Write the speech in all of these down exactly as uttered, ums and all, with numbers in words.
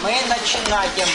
Мы начинаем.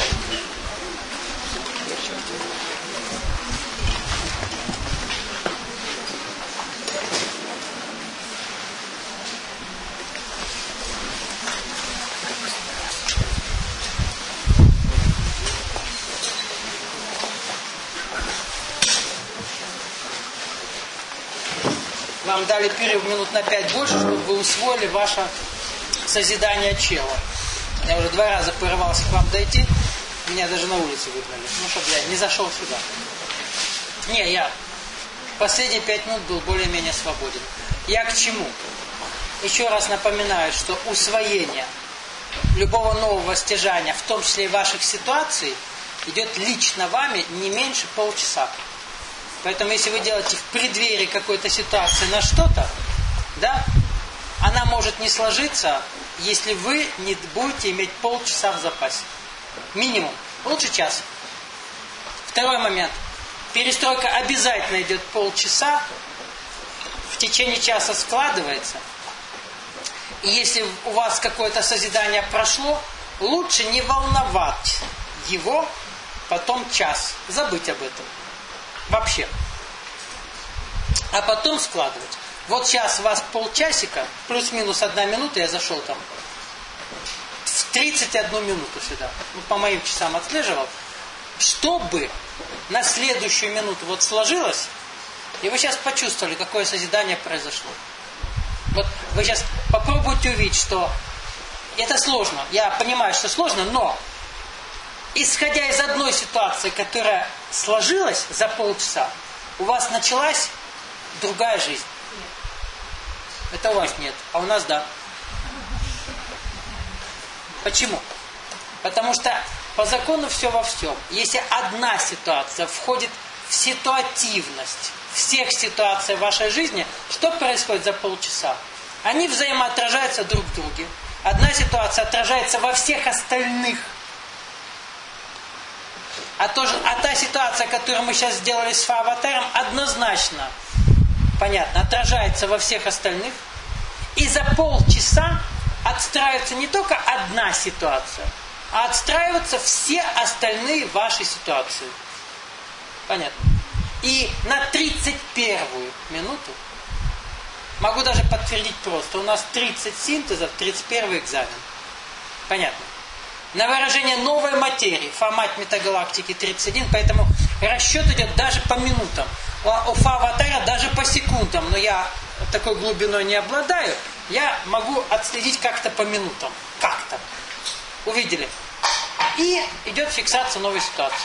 Вам дали перерыв минут на пять больше, чтобы вы усвоили ваше созидание чела. Я уже два раза порывался к вам дойти, меня даже на улице выгнали. Ну, чтобы я не зашел сюда. Не, я последние пять минут был более-менее свободен. Я к чему? Еще раз напоминаю, что усвоение любого нового стяжания, в том числе и ваших ситуаций, идет лично вами не меньше полчаса. Поэтому, если вы делаете в преддверии какой-то ситуации на что-то, да, она может не сложиться, если вы не будете иметь полчаса в запасе. Минимум. Лучше час. Второй момент. Перестройка обязательно идет полчаса, в течение часа складывается. И если у вас какое-то созидание прошло, лучше не волновать его потом час. Забыть об этом. Вообще. А потом складывать. Вот сейчас у вас полчасика, плюс-минус одна минута, я зашел там в тридцать одну минуту сюда. Ну, по моим часам отслеживал. Чтобы на следующую минуту вот сложилось, и вы сейчас почувствовали, какое созидание произошло. Вот вы сейчас попробуйте увидеть, что это сложно. Я понимаю, что сложно, но исходя из одной ситуации, которая сложилась за полчаса, у вас началась другая жизнь. Это у вас нет, а у нас да. Почему? Потому что по закону все во всем. Если одна ситуация входит в ситуативность всех ситуаций в вашей жизни, что происходит за полчаса? Они взаимоотражаются друг в друге. Одна ситуация отражается во всех остальных. А, то же, а та ситуация, которую мы сейчас сделали с аватаром, однозначно, понятно, отражается во всех остальных. И за полчаса отстраивается не только одна ситуация, а отстраиваются все остальные ваши ситуации. Понятно? И на тридцать первую минуту, могу даже подтвердить просто, у нас тридцать синтезов, тридцать первый экзамен. Понятно? На выражение новой материи, формат метагалактики тридцать один, поэтому расчет идет даже по минутам. У фа-аватара даже по секундам, но я такой глубиной не обладаю, я могу отследить как-то по минутам. Как-то. Увидели? И идет фиксация новой ситуации.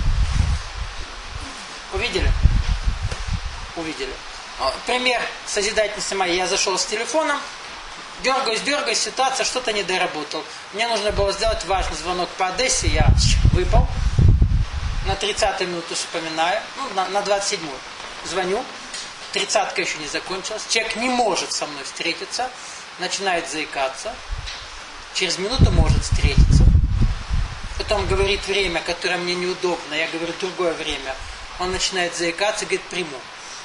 Увидели? Увидели. Пример созидательности моей. Я зашел с телефоном, дергаюсь, дергаюсь, ситуация, что-то не доработал. Мне нужно было сделать важный звонок по Одессе, я выпал. На тридцатую минуту вспоминаю, ну, на, на двадцать седьмую. Звоню, тридцатка еще не закончилась. Человек не может со мной встретиться, начинает заикаться. Через минуту может встретиться. Потом говорит время, которое мне неудобно, я говорю другое время. Он начинает заикаться, говорит, приму.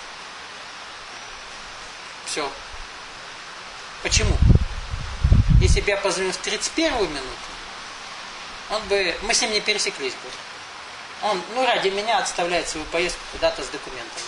Все. Почему? Если бы я позвонил в тридцать первую минуту, он бы, мы с ним не пересеклись бы. Он, ну, ради меня отставляет свою поездку куда-то с документами.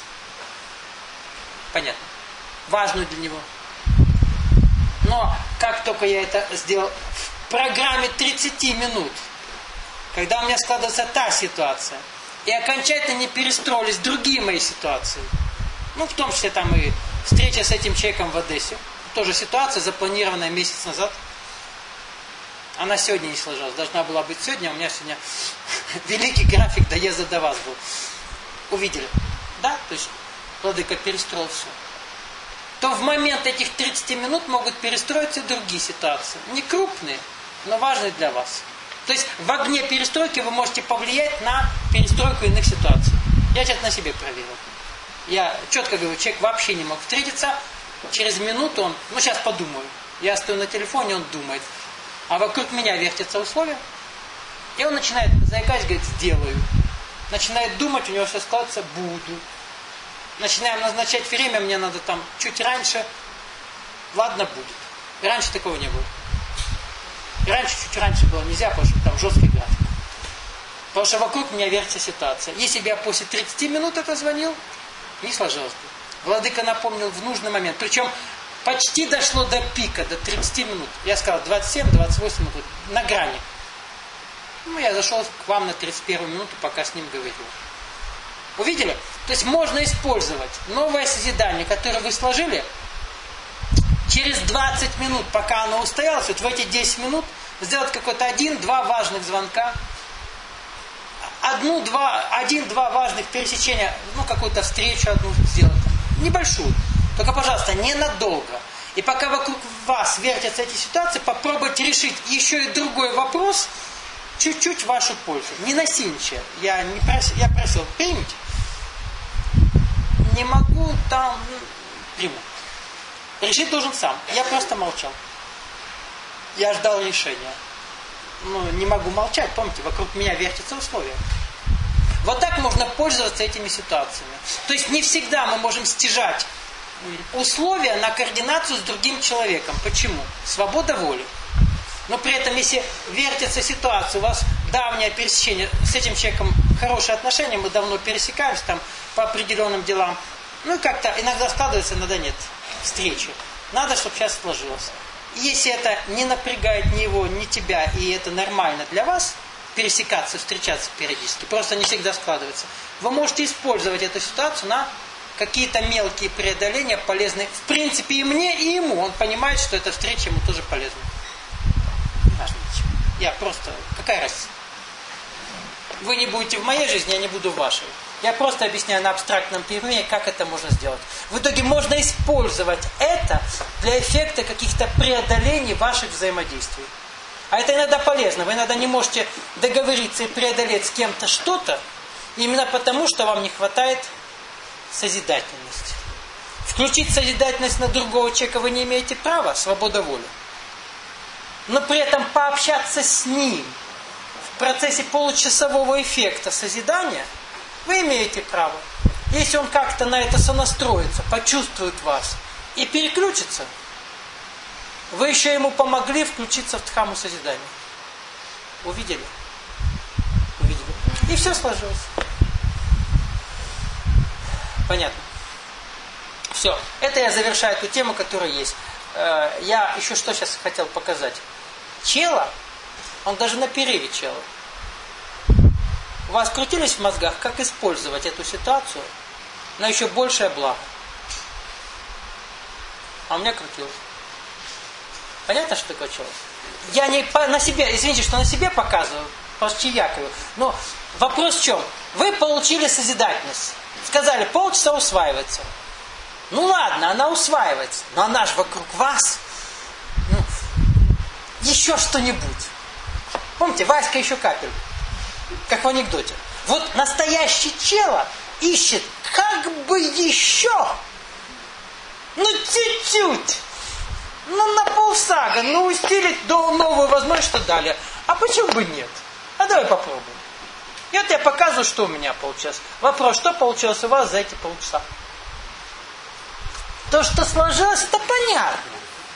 Понятно. Важную для него. Но как только я это сделал в программе тридцать минут, когда у меня складывается та ситуация, и окончательно не перестроились другие мои ситуации, ну, в том числе там и встреча с этим человеком в Одессе, тоже ситуация, запланированная месяц назад, она сегодня не сложилась. Должна была быть сегодня, а у меня сегодня великий график доезда до вас был. Увидели? Да? То есть владыка перестроил все. То в момент этих тридцати минут могут перестроиться другие ситуации. Не крупные, но важные для вас. То есть в огне перестройки вы можете повлиять на перестройку иных ситуаций. Я сейчас на себе проверил. Я четко говорю, человек вообще не мог встретиться. Через минуту он, ну сейчас подумаю. Я стою на телефоне, он думает. А вокруг меня вертятся условия. И он начинает заикаясь, говорит, сделаю. Начинает думать, у него все складывается, буду. Начинаем назначать время, мне надо там чуть раньше. Ладно, будет. Раньше такого не было. раньше, чуть раньше было нельзя, потому что там жесткий график. Потому что вокруг меня вертится ситуация. Если бы я после тридцати минут это звонил, не сложилось бы. Владыка напомнил в нужный момент. Причем почти дошло до пика, до тридцати минут. Я сказал двадцать семь двадцать восемь минут, на грани. Ну, я зашел к вам на тридцать первую минуту, пока с ним говорил. Увидели? То есть можно использовать новое созидание, которое вы сложили, через двадцать минут, пока оно устоялось, вот в эти десять минут сделать какой-то один-два важных звонка, одну-два, один-два важных пересечения, ну, какую-то встречу одну сделать, небольшую. Только, пожалуйста, ненадолго. И пока вокруг вас вертятся эти ситуации, попробуйте решить еще и другой вопрос, чуть-чуть в вашу пользу. Не насильничая. Я, не просил, я просил, примите. Не могу, там, ну, приму. Решить должен сам. Я просто молчал. Я ждал решения. Ну, не могу молчать, помните, вокруг меня вертятся условия. Вот так можно пользоваться этими ситуациями. То есть не всегда мы можем стяжать условия на координацию с другим человеком. Почему? Свобода воли. Но при этом, если вертится ситуация, у вас давнее пересечение, с этим человеком хорошие отношения, мы давно пересекаемся там по определенным делам, ну и как-то иногда складывается, иногда нет встречи. Надо, чтобы сейчас сложилось. Если это не напрягает ни его, ни тебя, и это нормально для вас, пересекаться, встречаться периодически, просто не всегда складывается, вы можете использовать эту ситуацию на какие-то мелкие преодоления, полезные, в принципе, и мне, и ему. Он понимает, что эта встреча ему тоже полезна. Не важно ничего. Я просто... Какая разница? Вы не будете в моей жизни, я не буду в вашей. Я просто объясняю на абстрактном примере, как это можно сделать. В итоге можно использовать это для эффекта каких-то преодолений ваших взаимодействий. А это иногда полезно. Вы иногда не можете договориться и преодолеть с кем-то что-то, именно потому, что вам не хватает созидательности. Включить созидательность на другого человека вы не имеете права, свобода воли. Но при этом пообщаться с ним в процессе получасового эффекта созидания вы имеете право. Если он как-то на это сонастроится, почувствует вас и переключится, вы еще ему помогли включиться в дхамму созидания. Увидели? Увидели. И все сложилось. Понятно. Все. Это я завершаю эту тему, которая есть. Я еще что сейчас хотел показать. Чела, он даже на перерыве чела. У вас крутились в мозгах, как использовать эту ситуацию на еще большее благо? А у меня крутилось. Понятно, что такое чела? Я не по, на себе, извините, что на себе показываю, почти якорю. Но вопрос в чем? Вы получили созидательность. Сказали, полчаса усваивается. Ну ладно, она усваивается, но она же вокруг вас. Ну, еще что-нибудь. Помните, Васька еще капель. Как в анекдоте. Вот настоящий чела ищет как бы еще. Ну чуть-чуть. Ну на полсага. Ну усилить до новую возможность, что далее. А почему бы нет? А давай попробуем. И вот я показываю, что у меня получилось. Вопрос, что получилось у вас за эти полчаса? То, что сложилось, это понятно.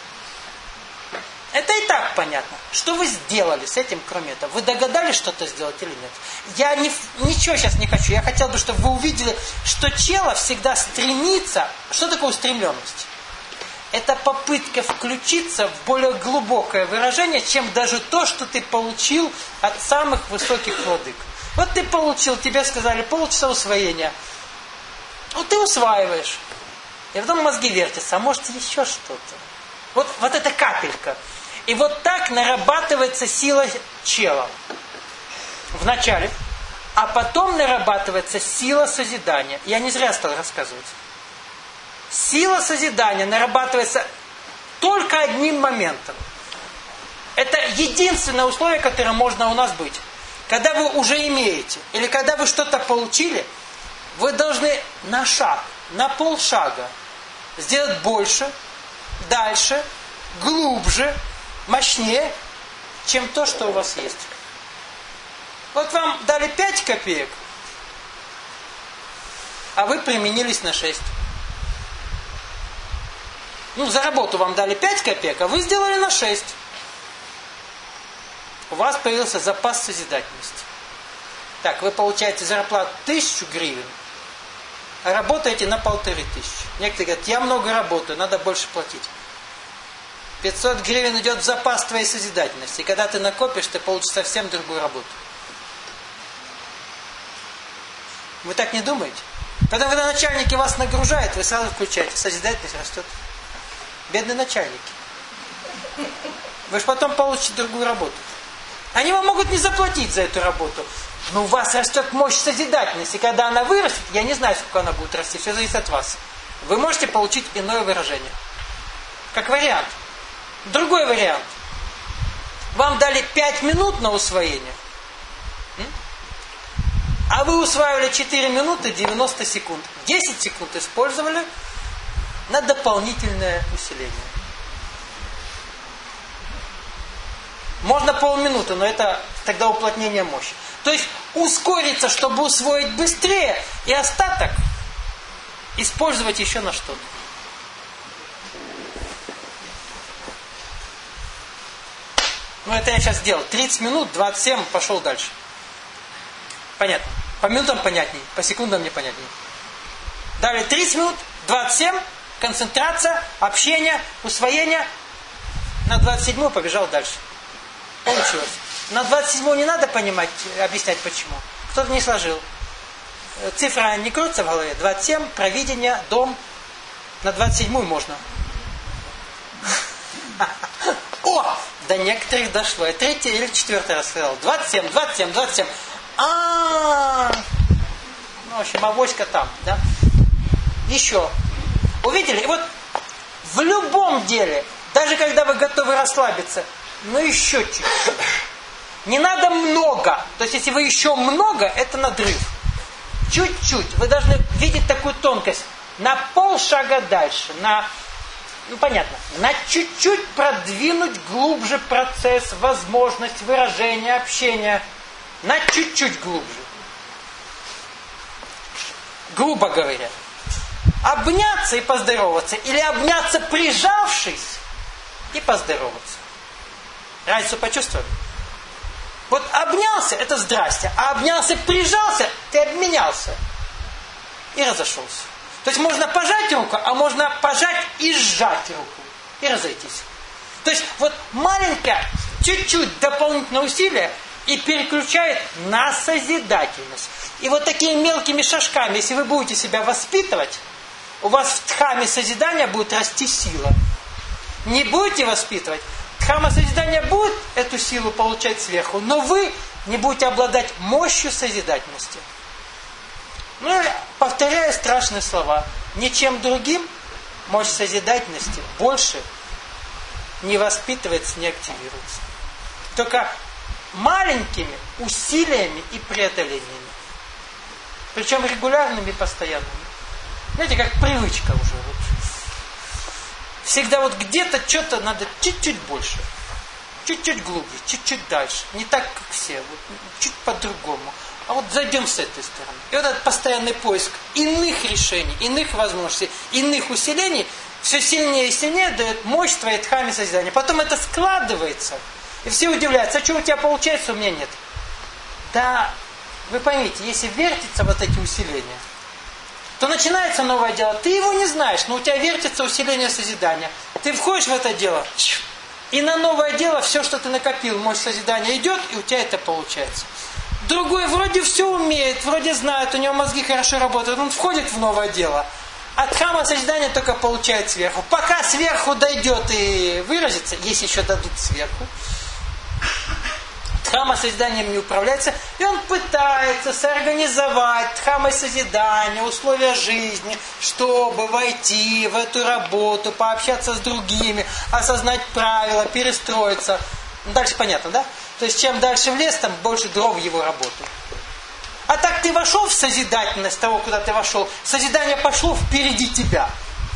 Это и так понятно. Что вы сделали с этим, кроме этого? Вы догадались что-то сделать или нет? Я не, ничего сейчас не хочу. Я хотел бы, чтобы вы увидели, что чело всегда стремится... Что такое устремленность? Это попытка включиться в более глубокое выражение, чем даже то, что ты получил от самых высоких владык. Вот ты получил, тебе сказали, полчаса усвоения. Вот ты усваиваешь. И потом мозги вертятся, а может еще что-то. Вот, вот эта капелька. И вот так нарабатывается сила чела. Вначале. А потом нарабатывается сила созидания. Я не зря стал рассказывать. Сила созидания нарабатывается только одним моментом. Это единственное условие, которое можно у нас быть. Когда вы уже имеете, или когда вы что-то получили, вы должны на шаг, на полшага сделать больше, дальше, глубже, мощнее, чем то, что у вас есть. Вот вам дали пять копеек, а вы применились на шесть. Ну, за работу вам дали пять копеек, а вы сделали на шесть. у вас появился запас созидательности. Так, вы получаете зарплату тысячу гривен, а работаете на полторы тысячи. Некоторые говорят, я много работаю, надо больше платить. пятьсот гривен идет в запас твоей созидательности. И когда ты накопишь, ты получишь совсем другую работу. Вы так не думаете? Потом, когда начальники вас нагружают, вы сразу включаете, созидательность растет. Бедные начальники. Вы же потом получите другую работу. Они вам могут не заплатить за эту работу, но у вас растет мощь созидательности. И когда она вырастет, я не знаю, сколько она будет расти, все зависит от вас. Вы можете получить иное выражение. Как вариант. Другой вариант. Вам дали пять минут на усвоение, а вы усваивали четыре минуты девяносто секунд. десять секунд использовали на дополнительное усиление. Можно полминуты, но это тогда уплотнение мощи. То есть ускориться, чтобы усвоить быстрее, и остаток использовать еще на что-то. Ну, это я сейчас сделал. тридцать минут, двадцать семь, пошел дальше. Понятно. По минутам понятней, по секундам непонятней. Далее тридцать минут, двадцать семь, концентрация, общение, усвоение. На двадцать седьмую побежал дальше. Получилось. На двадцать седьмую не надо понимать, объяснять почему. Кто-то не сложил. Цифра не крутится в голове. двадцать семь, провидение, дом. На двадцать седьмую можно. О! До некоторых дошло. Я третий или четвертый раз сказал. двадцать семь, двадцать семь, двадцать семь. А, ну, в общем, авоська там, да? Еще. Увидели? И вот в любом деле, даже когда вы готовы расслабиться, ну еще чуть-чуть. Не надо много. То есть, если вы еще много, это надрыв. Чуть-чуть. Вы должны видеть такую тонкость. На полшага дальше. На, ну понятно. На чуть-чуть продвинуть глубже процесс, возможность выражения, общения. На чуть-чуть глубже. Грубо говоря. Обняться и поздороваться. Или обняться, прижавшись, и поздороваться. Разницу почувствовали? Вот обнялся, это здрасте. А обнялся, прижался, ты обменялся. И разошелся. То есть можно пожать руку, а можно пожать и сжать руку. И разойтись. То есть вот маленькое, чуть-чуть дополнительное усилие и переключает на созидательность. И вот такими мелкими шажками, если вы будете себя воспитывать, у вас в дхаме созидания будет расти сила. Не будете воспитывать, дхама созидания будет эту силу получать сверху, но вы не будете обладать мощью созидательности. Ну, повторяю страшные слова. Ничем другим мощь созидательности больше не воспитывается, не активируется. Только маленькими усилиями и преодолениями. Причем регулярными и постоянными. Знаете, как привычка уже. Вот. Всегда вот где-то что-то надо чуть-чуть больше. Чуть-чуть глубже, чуть-чуть дальше. Не так, как все. Вот, чуть по-другому. А вот зайдем с этой стороны. И вот этот постоянный поиск иных решений, иных возможностей, иных усилений все сильнее и сильнее дает мощь твоей дхаме созидания. Потом это складывается. И все удивляются, а что у тебя получается, у меня нет. Да, вы поймите, если вертятся вот эти усиления, то начинается новое дело. Ты его не знаешь, но у тебя вертится усиление созидания. Ты входишь в это дело, и на новое дело все, что ты накопил, мощь созидания идет, и у тебя это получается. Другой вроде все умеет, вроде знает, у него мозги хорошо работают, он входит в новое дело. А дхама созидания только получает сверху. Пока сверху дойдет и выразится, если еще дадут сверху, дхама созиданием не управляется, и он пытается соорганизовать дхамой созидания, условия жизни, чтобы войти в эту работу, пообщаться с другими, осознать правила, перестроиться. Дальше понятно, да? То есть, чем дальше в лес, там больше дров в его работу. А так ты вошел в созидательность того, куда ты вошел, созидание пошло впереди тебя.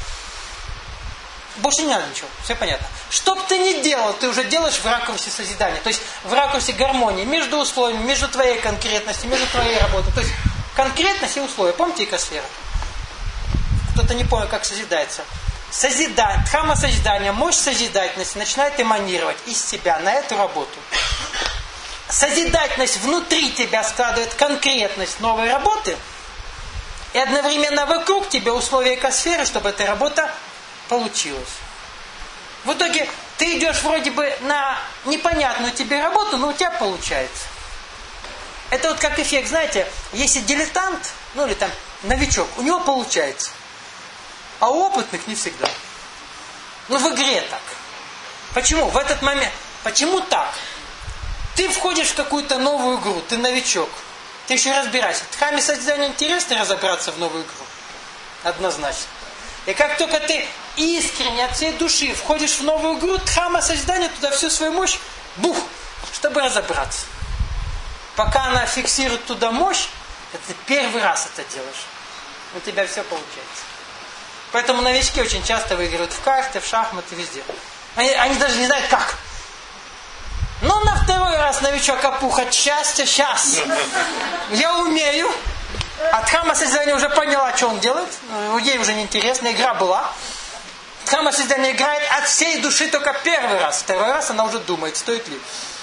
Больше не надо ничего, все понятно. Что бы ты ни делал, ты уже делаешь в ракурсе созидания. То есть в ракурсе гармонии между условиями, между твоей конкретностью, между твоей работой. То есть конкретность и условия. Помните экосфера? Кто-то не понял, как созидается. Созидание, дхама созидания, мощь созидательности начинает эманировать из себя на эту работу. созидательность внутри тебя складывает конкретность новой работы, и одновременно вокруг тебя условия экосферы, чтобы эта работа получилась. В итоге ты идешь вроде бы на непонятную тебе работу, но у тебя получается. Это вот как эффект, знаете, если дилетант, ну или там новичок, у него получается. А у опытных не всегда. Ну в игре так. Почему? В этот момент. Почему так? Ты входишь в какую-то новую игру, ты новичок. Ты еще разбирайся. В Дхамме созидания интересно разобраться в новую игру. Однозначно. И как только ты искренне от всей души входишь в новую игру, Дхамма созидания туда всю свою мощь, бух, чтобы разобраться. Пока она фиксирует туда мощь, это ты первый раз это делаешь. У тебя все получается. Поэтому новички очень часто выигрывают в карты, в шахматы, везде. Они, они даже не знают как. Но на второй раз новичок опухать счастье, сейчас. Я умею. А Дхамма созидания уже поняла, что он делает. Ей уже неинтересно, игра была. Дхамма созидания играет от всей души только первый раз. Второй раз она уже думает, стоит ли.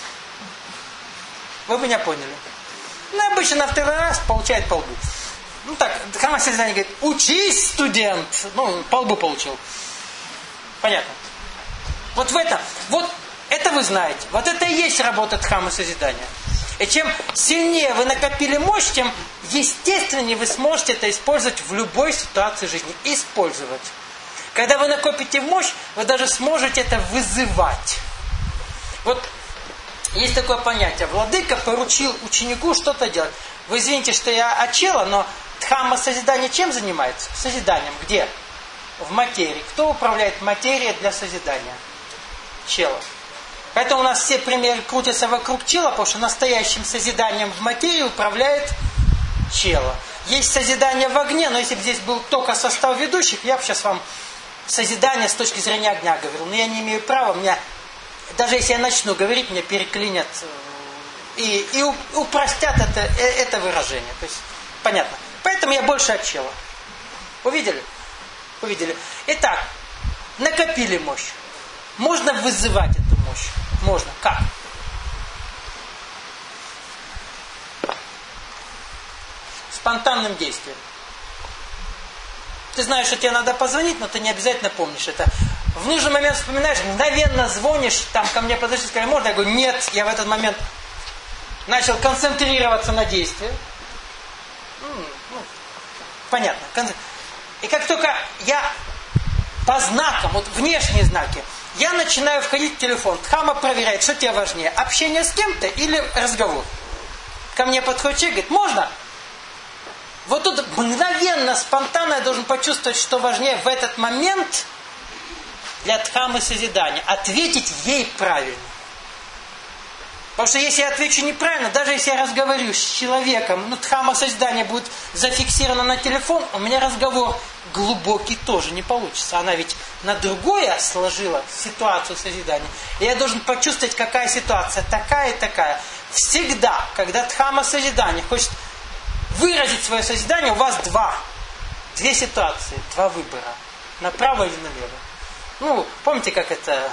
Вы меня поняли. Ну, обычно на второй раз получает по лбу. Ну так, Дхамма созидания говорит, учись, студент. Ну, по лбу получил. Понятно. Вот в этом, вот это вы знаете. Вот это и есть работа Дхаммы созидания. И чем сильнее вы накопили мощь, тем естественнее вы сможете это использовать в любой ситуации жизни. Использовать. Когда вы накопите мощь, вы даже сможете это вызывать. Вот есть такое понятие. Владыка поручил ученику что-то делать. Вы извините, что я очела, но Дхамма созидания чем занимается? Созиданием. Где? В материи. Кто управляет материей для созидания? Чела. Поэтому у нас все примеры крутятся вокруг чела, потому что настоящим созиданием в материи управляет чела. Есть созидание в огне, но если бы здесь был только состав ведущих, я бы сейчас вам созидание с точки зрения огня говорил. Но я не имею права, меня, даже если я начну говорить, меня переклинят и, и упростят это, это выражение. То есть, понятно. Поэтому я больше от чела. Увидели? Увидели. Итак, накопили мощь. Можно вызывать эту мощь? Можно. Как? Спонтанным действием. Ты знаешь, что тебе надо позвонить, но ты не обязательно помнишь это. В нужный момент вспоминаешь, мгновенно звонишь, там ко мне подошли, сказали, можно? Я говорю, нет, я в этот момент начал концентрироваться на действии. Ну, понятно. И как только я по знакам, вот внешние знаки, я начинаю входить в телефон. Дхамма проверяет, что тебе важнее, общение с кем-то или разговор. Ко мне подходит человек, говорит, можно? Вот тут мгновенно, спонтанно я должен почувствовать, что важнее в этот момент для Дхаммы созидания. Ответить ей правильно. Потому что если я отвечу неправильно, даже если я разговариваю с человеком, ну, Дхамма созидания будет зафиксирована на телефон, у меня разговор глубокий тоже не получится. Она ведь на другое сложила ситуацию созидания. И я должен почувствовать, какая ситуация, такая и такая. Всегда, когда Дхамма созидания хочет выразить свое созидание, у вас два. Две ситуации, два выбора. Направо или налево. Ну, помните, как это...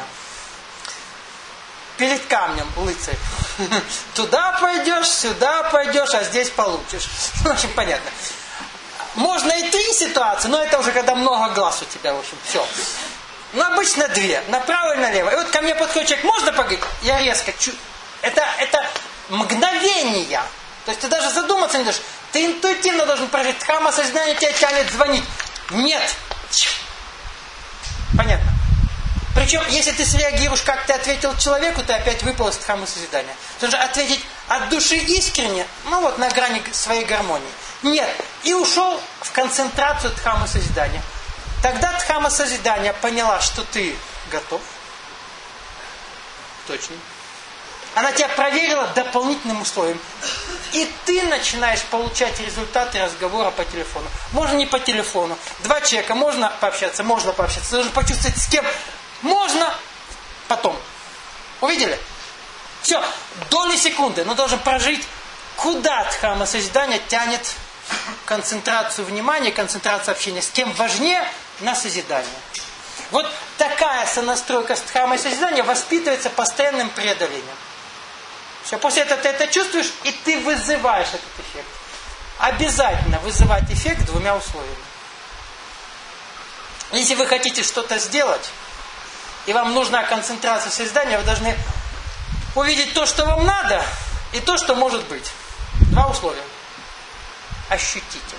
Перед камнем лыцарь. Туда пойдешь, сюда пойдешь, а здесь получишь. В общем, понятно. Можно и три ситуации, но это уже когда много глаз у тебя, в общем, все. Но обычно две. Направо и налево. И вот ко мне подходит человек, можно поговорить? Я резко чу... Это, это мгновение. То есть ты даже задуматься не должен. Ты интуитивно должен прожить. Дхамма созидания тебя тянет звонить. Нет. Понятно. Причем, если ты среагируешь, как ты ответил человеку, ты опять выпал из Дхаммы созидания. Потому что ответить от души искренне, ну вот на грани своей гармонии. Нет. И ушел в концентрацию Дхаммы созидания. Тогда Дхамма созидания поняла, что ты готов. Точно. Она тебя проверила дополнительным условием. И ты начинаешь получать результаты разговора по телефону. Можно не по телефону. Два человека, можно пообщаться, можно пообщаться. Ты должен почувствовать с кем. Можно потом. Увидели? Все. Доли секунды. Но должен прожить, куда Дхамма созидания тянет концентрацию внимания, концентрацию общения. С кем важнее на созидание. Вот такая сонастройка с Дхаммой созидания воспитывается постоянным преодолением. Все, после этого ты это чувствуешь, и ты вызываешь этот эффект. Обязательно вызывать эффект двумя условиями. Если вы хотите что-то сделать, и вам нужна концентрация созидания, вы должны увидеть то, что вам надо, и то, что может быть. Два условия. Ощутить это.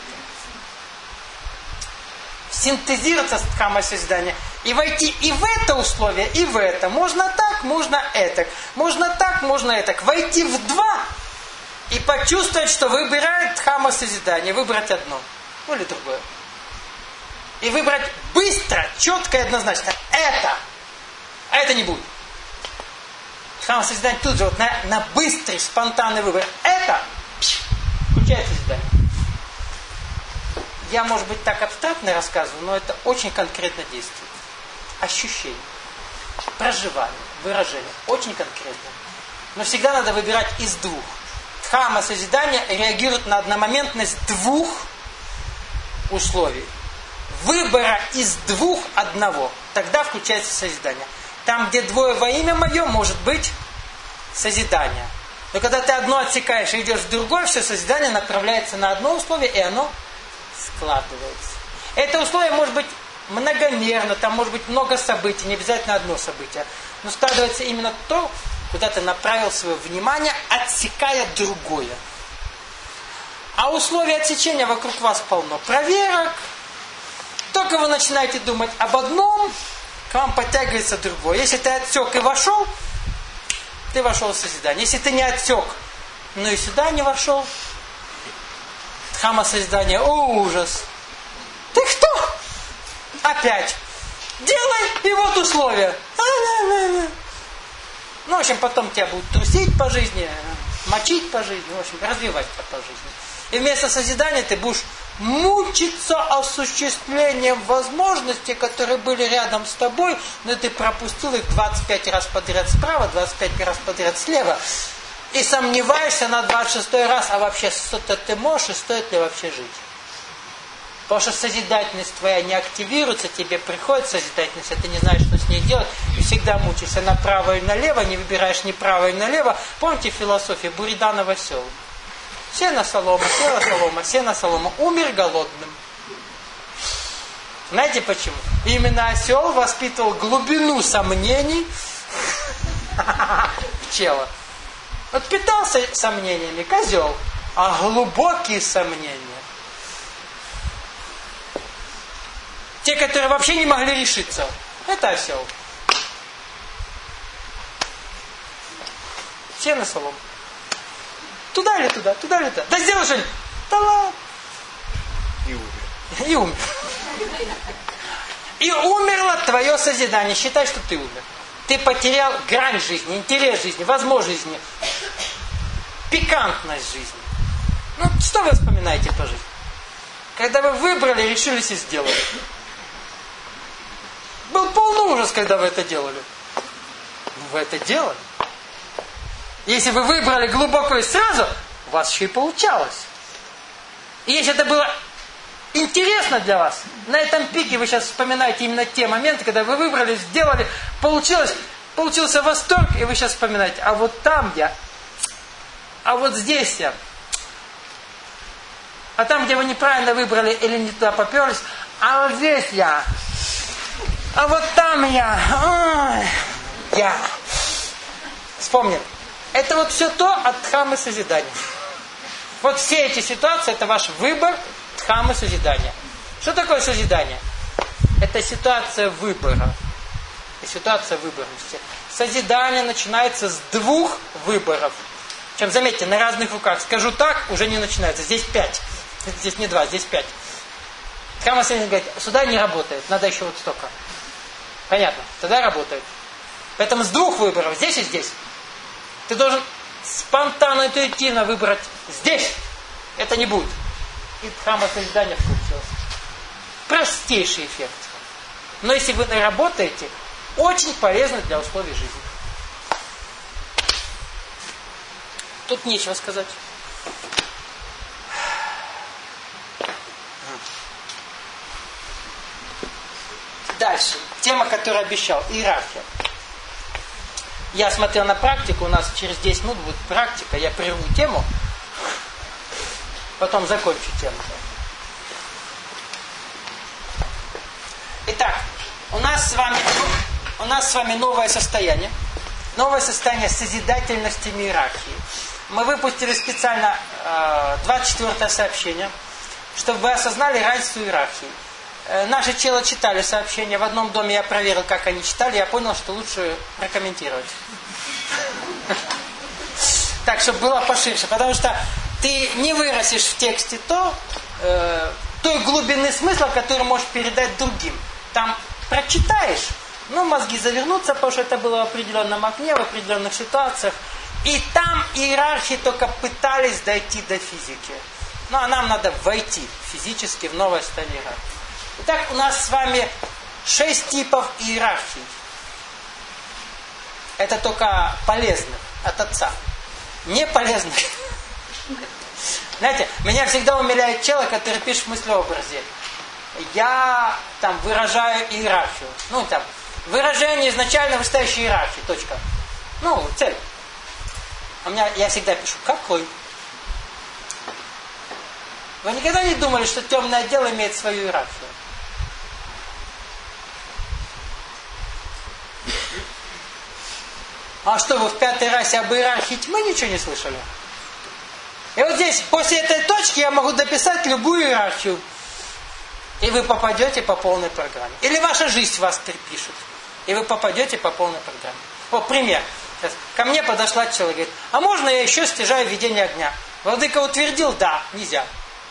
Синтезироваться с дхаммой созидания и войти и в это условие, и в это. Можно так, можно этак. Можно так, можно этак. Войти в два и почувствовать, что выбирает дхамма созидания. Выбрать одно. Ну или другое. И выбрать быстро, четко и однозначно. Это. А это не будет. Дхамма созидания тут же вот на, на быстрый, спонтанный выбор. Это включает созидание. Я, может быть, так абстрактно рассказываю, но это очень конкретно действует. Ощущение, проживание, выражение. Очень конкретно. Но всегда надо выбирать из двух. Дхамма созидания реагирует на одномоментность двух условий. Выбора из двух одного. Тогда включается созидание. Там, где двое во имя мое, может быть созидание. Но когда ты одно отсекаешь и идешь в другое, все созидание направляется на одно условие, и оно складывается. Это условие может быть многомерно, там может быть много событий, не обязательно одно событие. Но складывается именно то, куда ты направил свое внимание, отсекая другое. А условия отсечения вокруг вас полно. Проверок. Только вы начинаете думать об одном, к вам подтягивается другое. Если ты отсек и вошел, ты вошел в созидание. Если ты не отсек, но и сюда не вошел, дхамма созидания, о, ужас. Ты кто? Опять. Делай, и вот условия. Ну, в общем, потом тебя будут трусить по жизни, мочить по жизни, в общем, развивать тебя по жизни. И вместо созидания ты будешь мучиться осуществлением возможностей, которые были рядом с тобой, но ты пропустил их двадцать пять раз подряд справа, двадцать пять раз подряд слева. И сомневаешься на двадцать шестой раз, а вообще что-то ты можешь, и стоит ли вообще жить. Потому что созидательность твоя не активируется, тебе приходит созидательность, а ты не знаешь, что с ней делать, и всегда мучаешься направо и налево, не выбираешь ни право и налево. Помните философию Буриданова осел? Сено солома, села солома, сено солома. Умер голодным. Знаете почему? Именно осел воспитывал глубину сомнений пчела. Вот питался сомнениями козел, а глубокие сомнения. Те, которые вообще не могли решиться. Это осел. Сено солома. Туда или туда, туда или туда. Да сделай что-нибудь. Да ладно. И умер. И умер. И умерло твое созидание. Считай, что ты умер. Ты потерял грань жизни, интерес жизни, возможность жизни, пикантность жизни. Ну, что вы вспоминаете по жизни? Когда вы выбрали, решились и сделали. Был полный ужас, когда вы это делали. Но вы это делали. Если вы выбрали глубоко и сразу, у вас еще и получалось. И если это было интересно для вас, на этом пике вы сейчас вспоминаете именно те моменты, когда вы выбрали, сделали, получилось, получился восторг, и вы сейчас вспоминаете, а вот там я, а вот здесь я, а там, где вы неправильно выбрали или не туда поперлись, а вот здесь я, а вот там я, ой, я. Вспомнили. Это вот все то от дхаммы созидания. Вот все эти ситуации, это ваш выбор дхаммы созидания. Что такое созидание? Это ситуация выбора. Это ситуация выборности. Созидание начинается с двух выборов. Причем, заметьте, на разных руках. Скажу так, уже не начинается. Здесь пять. Здесь не два, здесь пять. Дхамма созидания говорит, сюда не работает, надо еще вот столько. Понятно, тогда работает. Поэтому с двух выборов, здесь и здесь. Ты должен спонтанно, интуитивно выбрать здесь. Это не будет. И дхамма созидания включилась. Простейший эффект. Но если вы работаете, очень полезно для условий жизни. Тут нечего сказать. Дальше. Тема, которую обещал. Иерархия. Я смотрел на практику, у нас через десять минут будет практика, я прерву тему, потом закончу тему. Итак, у нас с вами, у нас с вами новое состояние. Новое состояние созидательности иерархии. Мы выпустили специально э, двадцать четвёртое сообщение, чтобы вы осознали разницу иерархии. Э, наши челы читали сообщения. В одном доме я проверил, как они читали. Я понял, что лучше прокомментировать. Так, чтобы было поширше. Потому что ты не вырастешь в тексте то, э, той глубины смысла, который можешь передать другим. Там прочитаешь, но мозги завернутся, потому что это было в определенном окне, в определенных ситуациях. И там иерархии только пытались дойти до физики. Ну, а нам надо войти физически в новое состояние иерархии. Итак, у нас с вами шесть типов иерархий. Это только полезных от отца. Не полезных. Знаете, меня всегда умиляет чело, который пишет в мыслеобразе. Я там выражаю иерархию. Ну, там, выражение изначально выстающей иерархии. Точка. Ну, цель. А у меня, я всегда пишу, какой? Вы никогда не думали, что темный отдел имеет свою иерархию? А что, вы в пятой расе об иерархии тьмы ничего не слышали? И вот здесь, после этой точки, я могу дописать любую иерархию. И вы попадете по полной программе. Или ваша жизнь вас припишет. И вы попадете по полной программе. Вот пример. Сейчас. Ко мне подошла человек, говорит, а можно я еще стяжаю введение огня? Владыка утвердил? Да, нельзя.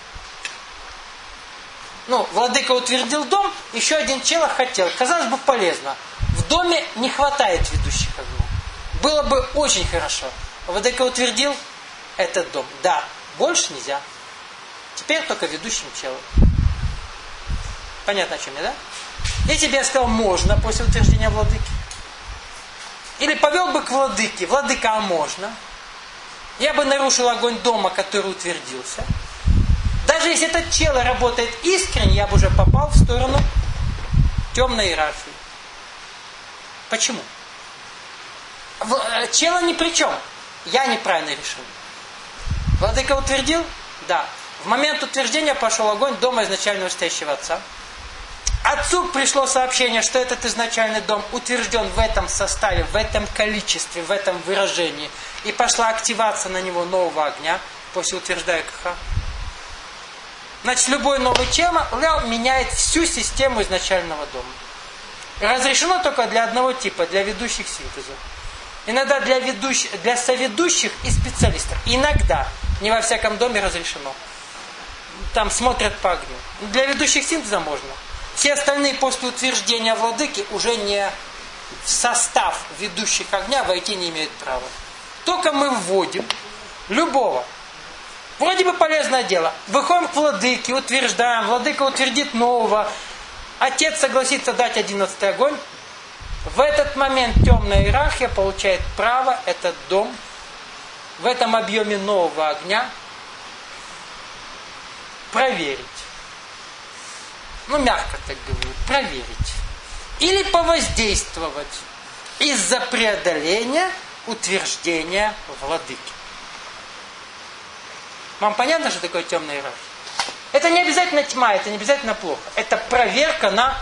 Ну, владыка утвердил дом, еще один чело хотел. Казалось бы, полезно. В доме не хватает ведущих огня. Было бы очень хорошо. Владыка утвердил этот дом. Да, больше нельзя. Теперь только ведущим челом. Понятно, о чем я, да? Если бы я сказал, можно после утверждения владыки. Или повел бы к владыке. Владыка, а можно? Я бы нарушил огонь дома, который утвердился. Даже если этот чело работает искренне, я бы уже попал в сторону темной иерархии. Почему? Чело ни при чем. Я неправильно решил. Владыка утвердил? Да. В момент утверждения пошел огонь дома изначально вышестоящего отца. Отцу пришло сообщение, что этот изначальный дом утвержден в этом составе, в этом количестве, в этом выражении. И пошла активация на него нового огня после утверждая КХ. Значит, любой новый чело меняет всю систему изначального дома. Разрешено только для одного типа, для ведущих синтеза. Иногда для, ведущих, для соведущих и специалистов. Иногда, не во всяком доме разрешено. Там смотрят по огню. Для ведущих синтеза можно. Все остальные после утверждения владыки уже не в состав ведущих огня войти не имеют права. Только мы вводим любого. Вроде бы полезное дело. Выходим к владыке, утверждаем. Владыка утвердит нового. Отец согласится дать одиннадцатый огонь. В этот момент темная иерархия получает право этот дом в этом объеме нового огня проверить. Ну, мягко так говорю, проверить. Или повоздействовать из-за преодоления утверждения владыки. Вам понятно, что такое темная иерархия? Это не обязательно тьма, это не обязательно плохо. Это проверка на...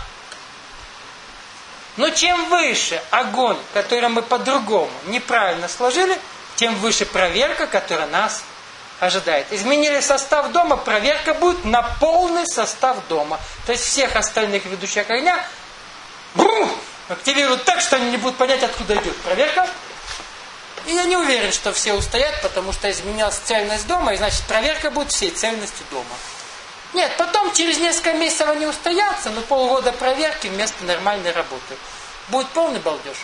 Но чем выше огонь, который мы по-другому неправильно сложили, тем выше проверка, которая нас ожидает. Изменили состав дома, проверка будет на полный состав дома. То есть всех остальных ведущих огня бру, активируют так, что они не будут понять, откуда идет проверка. И я не уверен, что все устоят, потому что изменилась цельность дома, и значит проверка будет всей цельности дома. Нет, потом через несколько месяцев они устоятся, но полгода проверки вместо нормальной работы. Будет полный балдеж.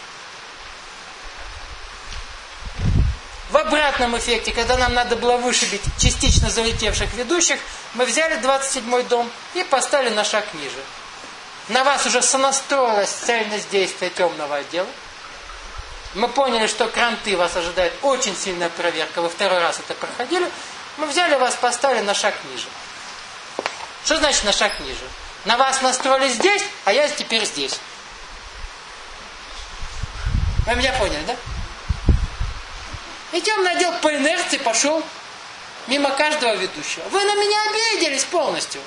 В обратном эффекте, когда нам надо было вышибить частично залетевших ведущих, мы взяли двадцать седьмой дом и поставили на шаг ниже. На вас уже сонастроилась цельность действия темного отдела. Мы поняли, что кранты вас ожидает очень сильная проверка. Вы второй раз это проходили. Мы взяли вас, поставили на шаг ниже. Что значит на шаг ниже? На вас настроили здесь, а я теперь здесь. Вы меня поняли, да? И темный отдел по инерции пошел мимо каждого ведущего. Вы на меня обиделись полностью.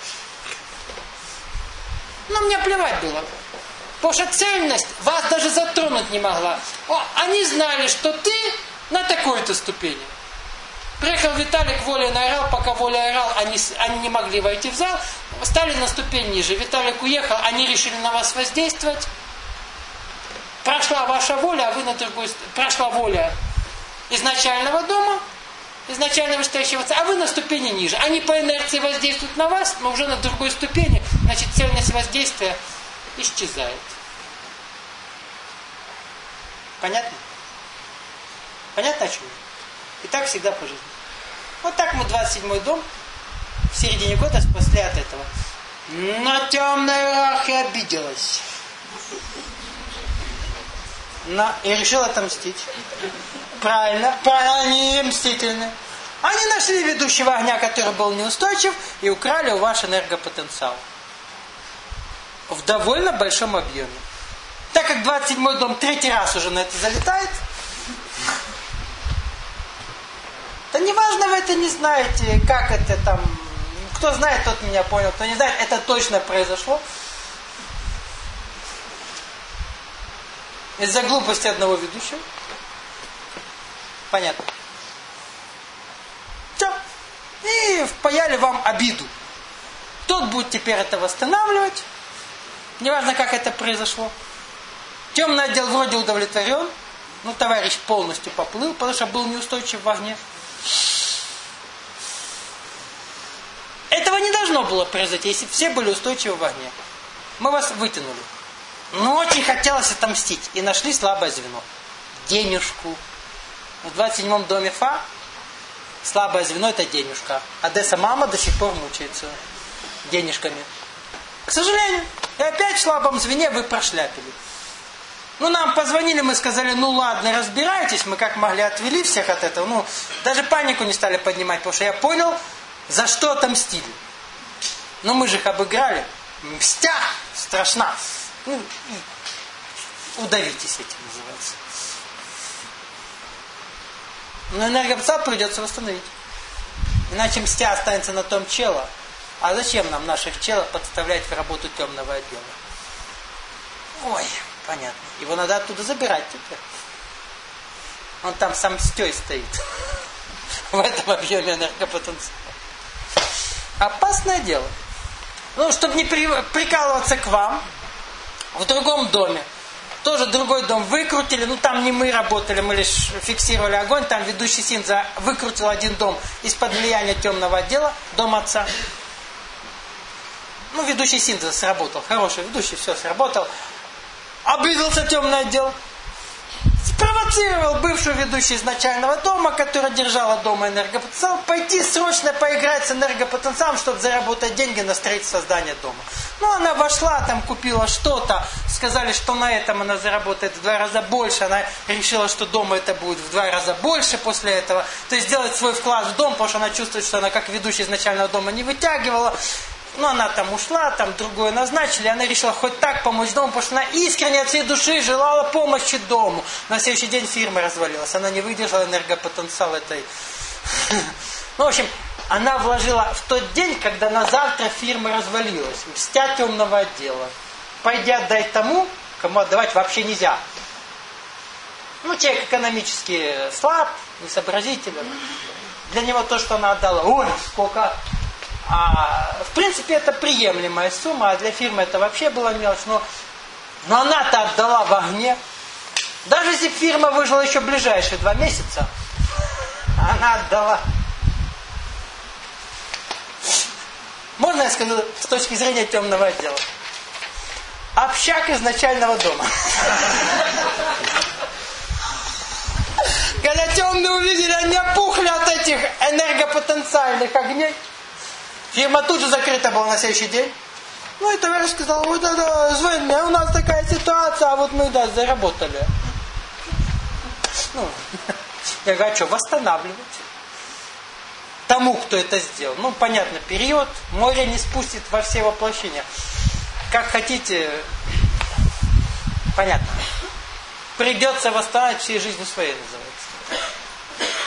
Но мне плевать было. Потому что цельность вас даже затронуть не могла. О, они знали, что ты на такой-то ступени. Приехал Виталик, Воля наорал, пока Воля орал, они, они не могли войти в зал, стали на ступень ниже. Виталик уехал, они решили на вас воздействовать. Прошла ваша воля, а вы на другой ступени. Прошла воля изначального дома, изначально вышестоящего отца, а вы на ступени ниже. Они по инерции воздействуют на вас, но уже на другой ступени, значит, цельность воздействия исчезает. Понятно? Понятно о чем? И так всегда по жизни. Вот так мы двадцать седьмой дом в середине года спасли от этого. Но темная иерархия обиделась. Но, и решила отомстить. Правильно, правильно, они мстительны. Они нашли ведущего огня, который был неустойчив, и украли у вас энергопотенциал. В довольно большом объеме. Так как двадцать седьмой дом третий раз уже на это залетает, да неважно, вы это не знаете, как это там... Кто знает, тот меня понял. Кто не знает, это точно произошло. Из-за глупости одного ведущего. Понятно. Все. И впаяли вам обиду. Тот будет теперь это восстанавливать. Неважно, как это произошло. Темный отдел вроде удовлетворен. Ну, товарищ полностью поплыл, потому что был неустойчив в огне. Этого не должно было произойти, если все были устойчивы в огне. Мы вас вытянули. Но очень хотелось отомстить. И нашли слабое звено. Денежку. В двадцать седьмом доме Фа слабое звено это денежка. Одесса мама до сих пор мучается денежками. К сожалению. И опять в слабом звене вы прошляпили. Ну, нам позвонили, мы сказали, ну ладно, разбирайтесь. Мы как могли отвели всех от этого. Ну, даже панику не стали поднимать, потому что я понял, за что отомстили. Ну, мы же их обыграли. Мстя страшна. Ну, удавитесь этим, называется. Но энергопотенциал придется восстановить. Иначе мстя останется на том чело. А зачем нам наших челов подставлять в работу темного отдела? Ой, понятно. Его надо оттуда забирать теперь. Он там сам мстёй стоит. В этом объеме энергопотенциала. Опасное дело. Ну, чтобы не прикалываться к вам, в другом доме. Тоже другой дом выкрутили. Ну, там не мы работали, мы лишь фиксировали огонь. Там ведущий Синза выкрутил один дом из-под влияния темного отдела. Дом отца. Ну, ведущий Синза сработал. Хороший ведущий, все, сработал. Обиделся темный отдел. Спровоцировал бывшую ведущую изначального дома, которая держала дома энергопотенциал, пойти срочно поиграть с энергопотенциалом, чтобы заработать деньги на строительство здания дома. Ну, она вошла, там купила что-то, сказали, что на этом она заработает в два раза больше, она решила, что дома это будет в два раза больше после этого, то есть сделать свой вклад в дом, потому что она чувствует, что она как ведущая изначального дома не вытягивала. Ну, она там ушла, там другое назначили, она решила хоть так помочь дому, потому что она искренне от всей души желала помощи дому. На следующий день фирма развалилась, она не выдержала энергопотенциал этой. Ну, в общем, она вложила в тот день, когда на завтра фирма развалилась, мстя темного отдела. Пойди отдай тому, кому отдавать вообще нельзя. Ну, человек экономически слаб, несообразителен. Для него то, что она отдала, ой, сколько... А, в принципе, это приемлемая сумма, а для фирмы это вообще была мелочь. Но, но она-то отдала в огне. Даже если фирма выжила еще ближайшие два месяца, она отдала. Можно я скажу с точки зрения темного отдела? Общак изначального дома. Когда темные увидели, они опухли от этих энергопотенциальных огней. Фирма тут же закрыта была на следующий день. Ну и товарищ сказал, вот да, звони мне, у нас такая ситуация, а вот мы, да, заработали. Ну, я говорю, а что, восстанавливать? Тому, кто это сделал. Ну, понятно, период, море не спустит во все воплощения. Как хотите, понятно. Придется восстанавливать всей жизнью своей, называется.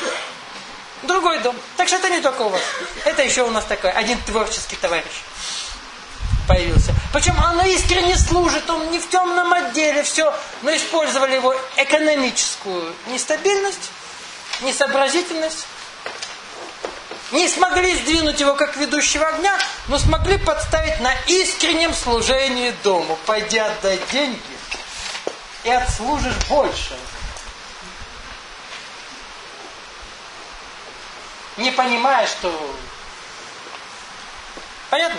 другой дом. Так что это не только у вас. Это еще у нас такой, один творческий товарищ появился. Причем оно искренне служит, он не в темном отделе, все, но использовали его экономическую нестабильность, несообразительность. Не смогли сдвинуть его как ведущего огня, но смогли подставить на искреннем служении дому. Пойди отдай деньги и отслужишь больше. Не понимая, что... Понятно?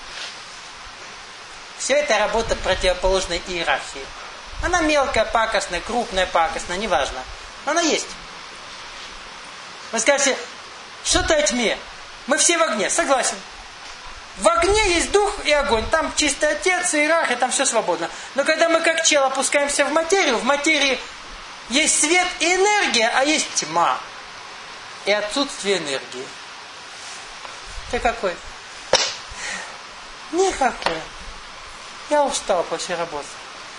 Все это работа противоположной иерархии. Она мелкая, пакостная, крупная, пакостная, неважно. Но она есть. Вы скажете, что-то о тьме. Мы все в огне, согласен. В огне есть дух и огонь. Там чистый отец, иерархия, там все свободно. Но когда мы как чел опускаемся в материю, в материи есть свет и энергия, а есть тьма. И отсутствие энергии. Ты какой? Никакой. Я устал после работы.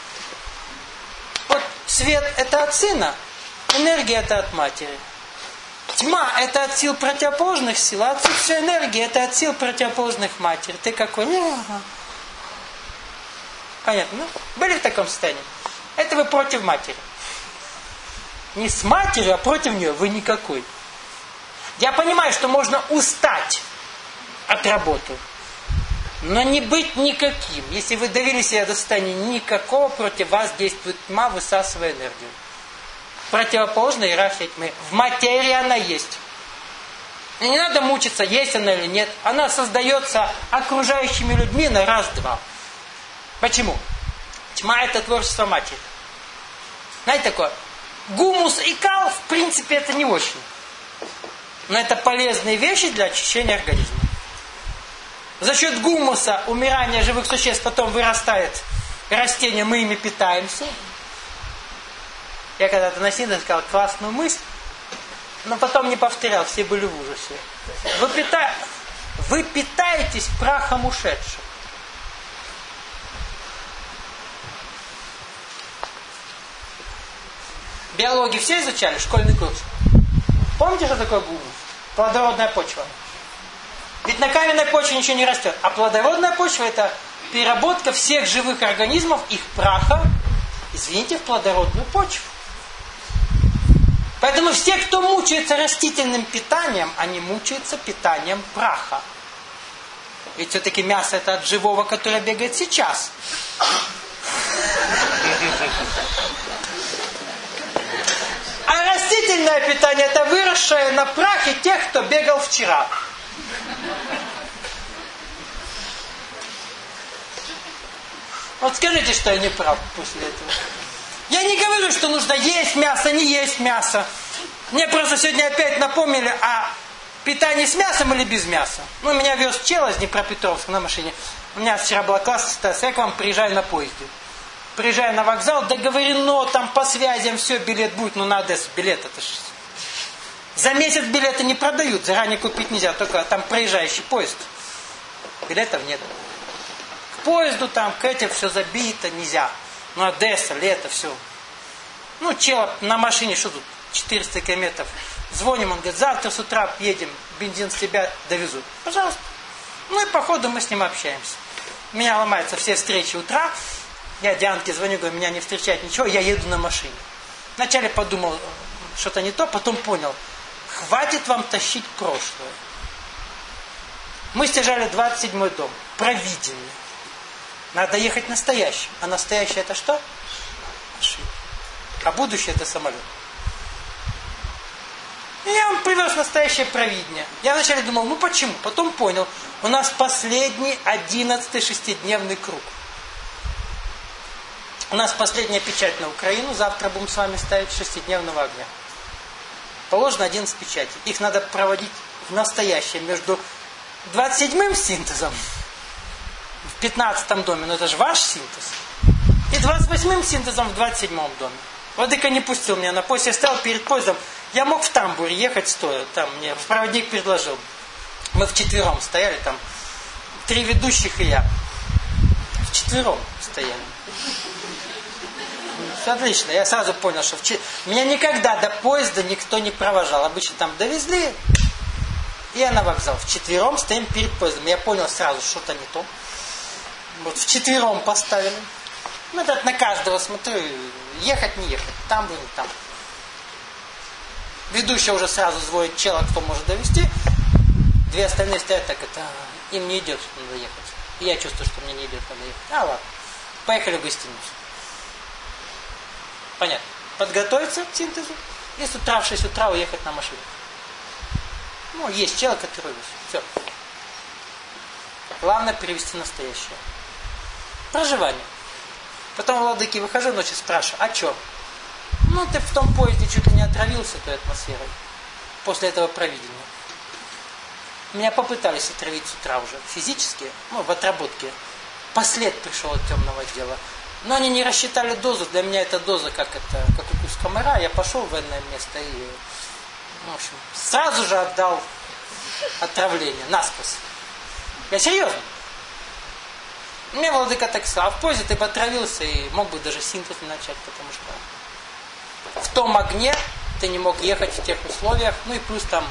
Вот свет это от сына, энергия это от матери. Тьма это от сил противоположных сил, а отсутствие энергии это от сил противоположных матери. Ты какой? Ага. Понятно? Ну, были в таком состоянии? Это вы против матери. Не с матерью, а против нее. Вы никакой. Я понимаю, что можно устать от работы, но не быть никаким. Если вы довели себя до состояния никакого, против вас действует тьма, высасывая энергию. Противоположная иерархия тьмы. В материи она есть. И не надо мучиться, есть она или нет. Она создается окружающими людьми на раз-два. Почему? Тьма это творчество матери. Знаете такое? Гумус и кал, в принципе, это не очень. Но это полезные вещи для очищения организма. За счет гумуса умирания живых существ потом вырастает растение, мы ими питаемся. Я когда-то на синтез сказал классную мысль, но потом не повторял, все были в ужасе. Вы, пита... Вы питаетесь прахом ушедших. Биологию все изучали? Школьный курс. Помните, что такое гумус? Плодородная почва. Ведь на каменной почве ничего не растет. А плодородная почва это переработка всех живых организмов, их праха, извините, в плодородную почву. Поэтому все, кто мучается растительным питанием, они мучаются питанием праха. Ведь все-таки мясо это от живого, которое бегает сейчас. А растительное питание это выросшее на прахе тех, кто бегал вчера. Вот скажите, что я не прав после этого. Я не говорю, что нужно есть мясо, не есть мясо. Мне просто сегодня опять напомнили о питании с мясом или без мяса. Ну, меня вез чел из Днепропетровска на машине. У меня вчера была классная ситуация. Я к вам приезжаю на поезде. Приезжаю на вокзал, договорено, там по связям все, билет будет. Ну, на Одессу билет это ж... За месяц билеты не продают, заранее купить нельзя. Только там проезжающий поезд. Билетов нет. К поезду там, к этим все забито, нельзя. Ну, Одесса, лето, все. Ну, чел на машине, что тут, четыреста километров. Звоним, он говорит, завтра с утра едем, бензин с тебя довезут. Пожалуйста. Ну, и по ходу мы с ним общаемся. У меня ломаются все встречи утра. Я Дианке звоню, говорю, меня не встречает ничего, я еду на машине. Вначале подумал, что-то не то, потом понял, хватит вам тащить прошлое. Мы стяжали двадцать седьмой дом. Провидение. Надо ехать настоящим. А настоящее это что? Машина. А будущее это самолет. И я вам привез настоящее провидение. Я вначале думал, ну почему? Потом понял, у нас последний одиннадцатый шестидневный круг. У нас последняя печать на Украину. Завтра будем с вами ставить шестидневного огня. Положено одиннадцать печатей. Их надо проводить в настоящее между двадцать седьмым синтезом в пятнадцатом доме, но это же ваш синтез. И двадцать восьмым синтезом в двадцать седьмом доме. Владыка не пустил меня на поезд, я стоял перед поездом. Я мог в тамбуре ехать стоя. Там мне проводник предложил. Мы вчетвером стояли там. Три ведущих и я. Вчетвером стояли. отлично. Я сразу понял, что в ч... меня никогда до поезда никто не провожал. Обычно там довезли, и я на вокзал. Вчетвером стоим перед поездом. Я понял сразу, что-то не то. Вот вчетвером поставили. Ну, это на каждого смотрю. Ехать, не ехать. Там, блин, там. Ведущая уже сразу звонит чела, кто может довезти. Две остальные стоят так, это им не идет, что надо ехать. И я чувствую, что мне не идет, надо ехать. А, ладно. Поехали в гостиницу. Понятно. Подготовиться к синтезу. И с утра в шесть утра уехать на машине. Ну, есть человек, который вез. Все. Главное перевести настоящее. Проживание. Потом в Ладыке выхожу ночью, спрашиваю, а что? Ну, ты в том поезде чуть ли не отравился той атмосферой. После этого провидения. Меня попытались отравить с утра уже физически, ну, в отработке. Послед пришел от темного дела. Но они не рассчитали дозу. Для меня эта доза, как это, как укус комара. Я пошел в военное место и, в общем, сразу же отдал отравление, насквозь. Я серьезно. Мне Владыка так сказал, а в поезде ты бы отравился и мог бы даже синтез не начать, потому что в том огне ты не мог ехать в тех условиях. Ну и плюс там,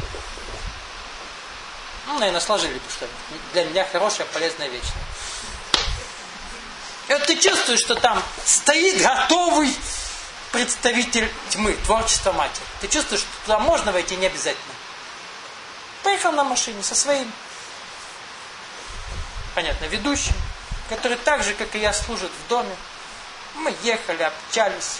ну, наверное, сложили бы что-то. Для меня хорошее, полезное, вечное. И вот ты чувствуешь, что там стоит готовый представитель тьмы, творчества матери. Ты чувствуешь, что туда можно войти, не обязательно. Поехал на машине со своим, понятно, ведущим, который так же, как и я, служит в доме. Мы ехали, общались.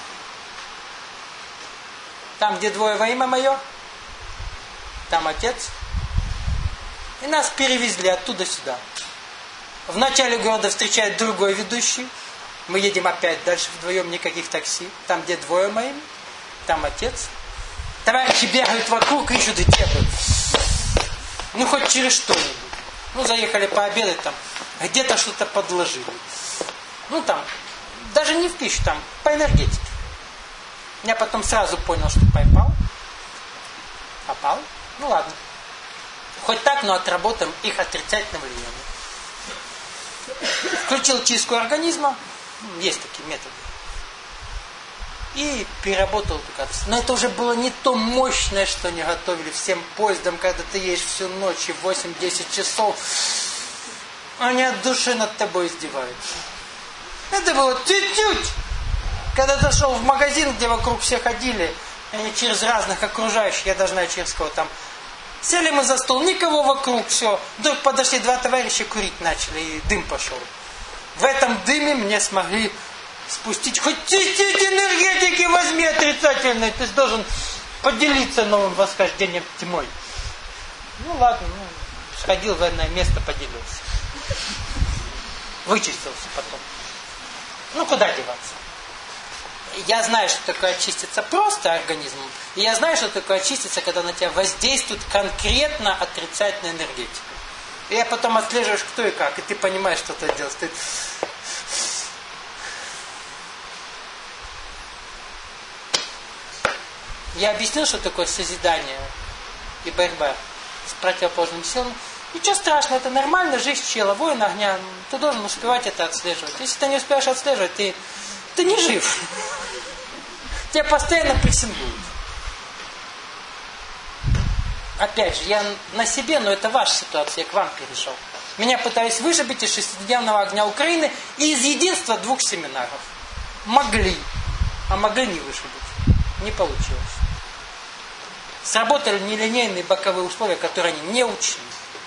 Там, где двое во имя мое, там отец. И нас перевезли оттуда сюда. В начале города встречает другой ведущий. Мы едем опять дальше вдвоем, никаких такси. Там, где двое моим, там отец. Товарищи бегают вокруг, ищут, где бы. Ну, хоть через что-нибудь. Ну, заехали пообедать там. Где-то что-то подложили. Ну, там, даже не в пищу, там, по энергетике. Я потом сразу понял, что попал. Попал. Ну, ладно. Хоть так, но отработаем их отрицательное влияние. Включил чистку организма. Есть такие методы. И переработал лекарство. Но это уже было не то мощное, что они готовили всем поездом, когда ты едешь всю ночь и восемь-десять часов. Они от души над тобой издеваются. Это было чуть-чуть. Когда зашел в магазин, где вокруг все ходили, они через разных окружающих, я даже знаю через кого там. Сели мы за стол, никого вокруг, все. Вдруг подошли два товарища, курить начали, и дым пошел. В этом дыме мне смогли спустить, хоть чуть-чуть энергетики возьми отрицательной, ты должен поделиться новым восхождением тьмой. Ну ладно, ну, сходил в одно место, поделился. Вычистился потом. Ну куда деваться? Я знаю, что такое очиститься просто организмом. И я знаю, что такое очиститься, когда на тебя воздействует конкретно отрицательная энергетика. И я потом отслеживаешь, кто и как. И ты понимаешь, что ты делаешь. Ты... Я объяснил, что такое созидание и борьба с противоположным силам. Ничего страшного, это нормально, жизнь чела, воин огня. Ты должен успевать это отслеживать. Если ты не успеешь отслеживать, ты, ты не жив. Тебя постоянно прессингуют. Опять же, я на себе, но это ваша ситуация, я к вам перешел. Меня пытались вышибить из шестидневного огня Украины и из единства двух семинаров. Могли, а могли не вышибить. Не получилось. Сработали нелинейные боковые условия, которые они не учли.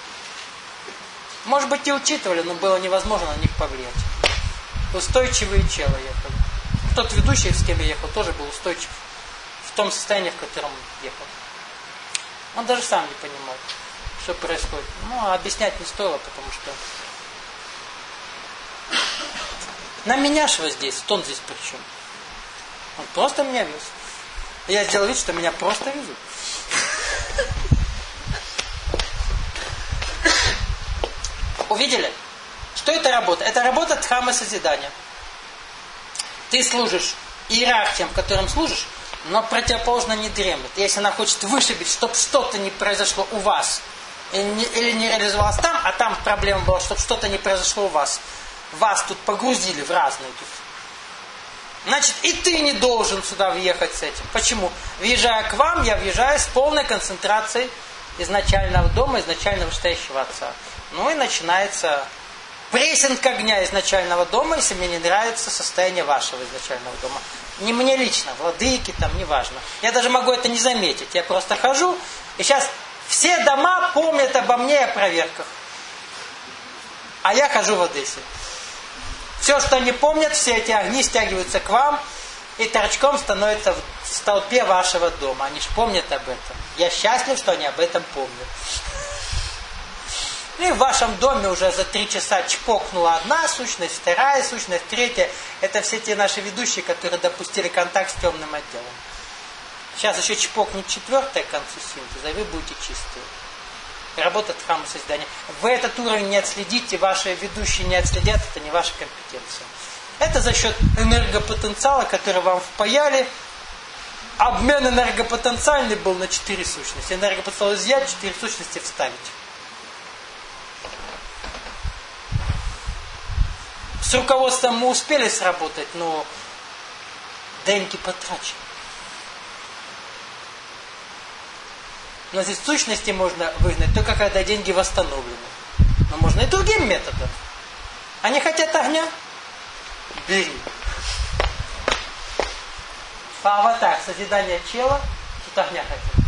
Может быть, и учитывали, но было невозможно на них повлиять. Устойчивые челы ехали. Тот ведущий, с кем я ехал, тоже был устойчив в том состоянии, в котором ехал. Он даже сам не понимал, что происходит. Ну, а объяснять не стоило, потому что на меня же воздействует, он здесь при чем? Он просто меня вез. Я сделал вид, что меня просто везут. Увидели? Что это работа? Это работа дхамма созидания. Ты служишь иерархиям, которым служишь, но противоположно не дремлет. Если она хочет вышибить, чтобы что-то не произошло у вас, или не, или не реализовалось там, а там проблема была, чтобы что-то не произошло у вас. Вас тут погрузили в разные тут Значит, и ты не должен сюда въехать с этим. Почему? Въезжая к вам, я въезжаю с полной концентрацией изначального дома, изначально вышестоящего отца. Ну и начинается прессинг огня изначального дома, если мне не нравится состояние вашего изначального дома. Не мне лично, владыки там, неважно. Я даже могу это не заметить. Я просто хожу, и сейчас все дома помнят обо мне и о проверках. А я хожу в Одессе. Все, что они помнят, все эти огни стягиваются к вам и торчком становятся в столпе вашего дома. Они же помнят об этом. Я счастлив, что они об этом помнят. И в вашем доме уже за три часа чпокнула одна сущность, вторая сущность, третья. Это все те наши ведущие, которые допустили контакт с темным отделом. Сейчас еще чпокнет четвертая к концу синтеза, и вы будете чистые. Работа храма созидания. Вы этот уровень не отследите, ваши ведущие не отследят, это не ваша компетенция. Это за счет энергопотенциала, который вам впаяли. Обмен энергопотенциальный был на четыре сущности. Энергопотенциал изъять, четыре сущности вставить. С руководством мы успели сработать, но деньги потрачены. Но здесь сущности можно выгнать только когда деньги восстановлены. Но можно и другим методом. Они хотят огня? Бери. По аватар созидания чела, тут огня хотят.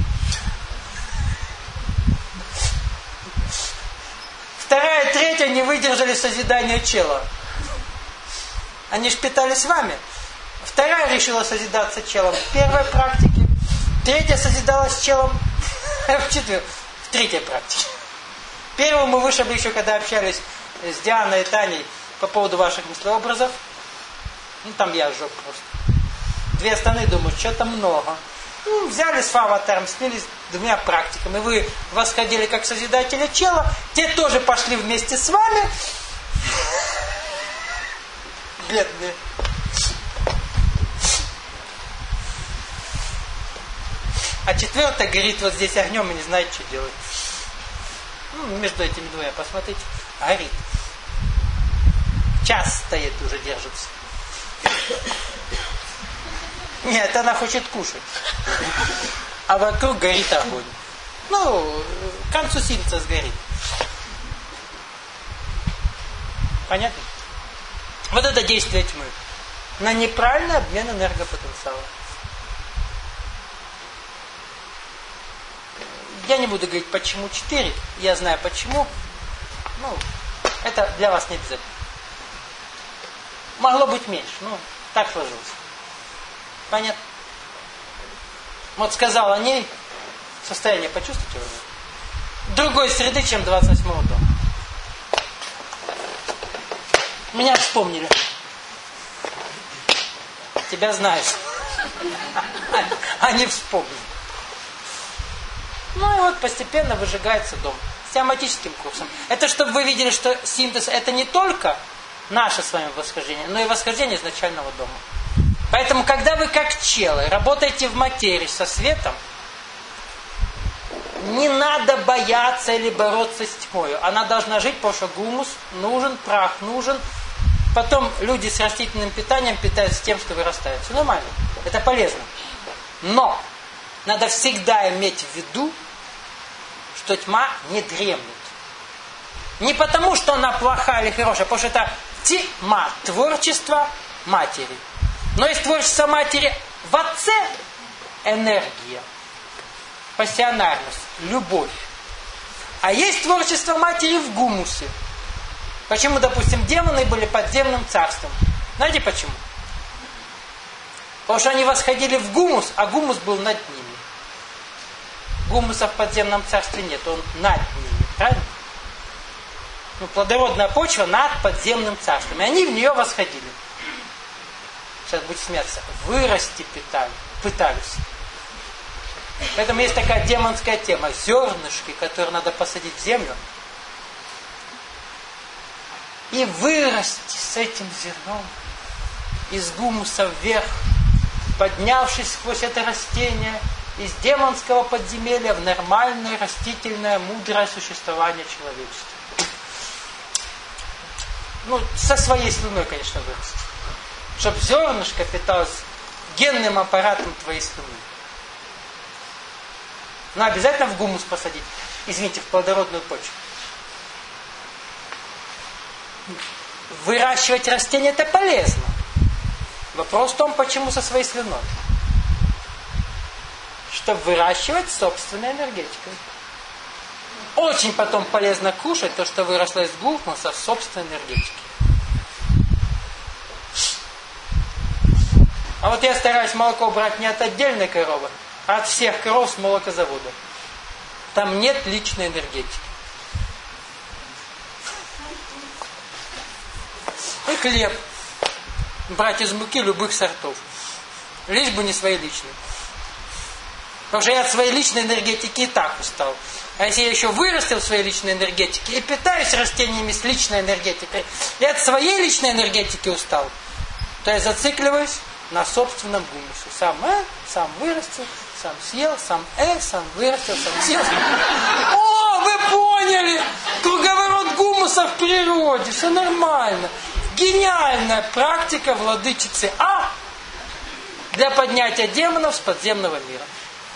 Вторая, третья не выдержали созидания чела. Они ж питались вами. Вторая решила созидаться челом в первой практике. Третья созидалась челом в четвертой, в третьей практике. Первую мы вышибли еще, когда общались с Дианой и Таней по поводу ваших мыслеобразов. Ну, там я сжег просто. Две остальные думают, что-то много. Ну, взяли с аватаром, слились двумя практиками. Вы восходили как созидатели чела, те тоже пошли вместе с вами. Бедные. А четвертая горит вот здесь огнем и не знает, что делать. Ну, между этими двумя, посмотрите, горит. Час стоит, уже держится. Нет, она хочет кушать. А вокруг горит огонь. Ну, к концу сильца сгорит. Понятно? Вот это действие тьмы. На неправильный обмен энергопотенциала. Я не буду говорить, почему четыре. Я знаю почему. Ну, это для вас не обязательно. Могло быть меньше. Ну, так сложилось. Понятно? Вот сказал о ней. Состояние почувствуйте уже. Другой среды, чем двадцать восьмого дома. Меня вспомнили. Тебя знают. Они вспомнили. Ну и вот постепенно выжигается дом. Сиаматическим курсом. Это чтобы вы видели, что синтез это не только наше с вами восхождение, но и восхождение изначального дома. Поэтому, когда вы как челы работаете в материи со светом, не надо бояться или бороться с тьмой. Она должна жить, потому что гумус нужен, прах нужен. Потом люди с растительным питанием питаются тем, что вырастают. Все нормально. Это полезно. Но надо всегда иметь в виду, что тьма не дремлет. Не потому, что она плохая или хорошая, потому что это тьма, творчество матери. Но есть творчество матери в отце энергия, пассионарность, любовь. А есть творчество матери в гумусе. Почему, допустим, демоны были подземным царством? Знаете почему? Потому что они восходили в гумус, а гумус был над ними. Гумуса в подземном царстве нет, он над ними. Правильно? Ну, плодородная почва над подземным царством. И они в нее восходили. Сейчас будете смеяться. Вырасти питали, пытались. Поэтому есть такая демонская тема. Зернышки, которые надо посадить в землю. И вырасти с этим зерном из гумуса вверх, поднявшись сквозь это растение из демонского подземелья в нормальное, растительное, мудрое существование человечества. Ну, со своей слюной, конечно, вырасти. чтобы зернышко питалось генным аппаратом твоей слюны. Но обязательно в гумус посадить. Извините, в плодородную почву. Выращивать растения это полезно. Вопрос в том, почему со своей слюной. Чтобы выращивать собственной энергетикой. Очень потом полезно кушать то, что выросло из гумуса с собственной энергетики. А вот я стараюсь молоко брать не от отдельной коровы, а от всех коров с молокозавода. Там нет личной энергетики. И хлеб брать из муки любых сортов. Лишь бы не свои личные. Потому что я от своей личной энергетики и так устал. А если я еще вырастил в своей личной энергетике и питаюсь растениями с личной энергетикой, и от своей личной энергетики устал, то я зацикливаюсь на собственном гумусе. Сам э, сам вырастил, сам съел, сам э, сам вырастил, сам съел. О, вы поняли! Круговорот гумуса в природе, все нормально. Гениальная практика владычицы А для поднятия демонов с подземного мира.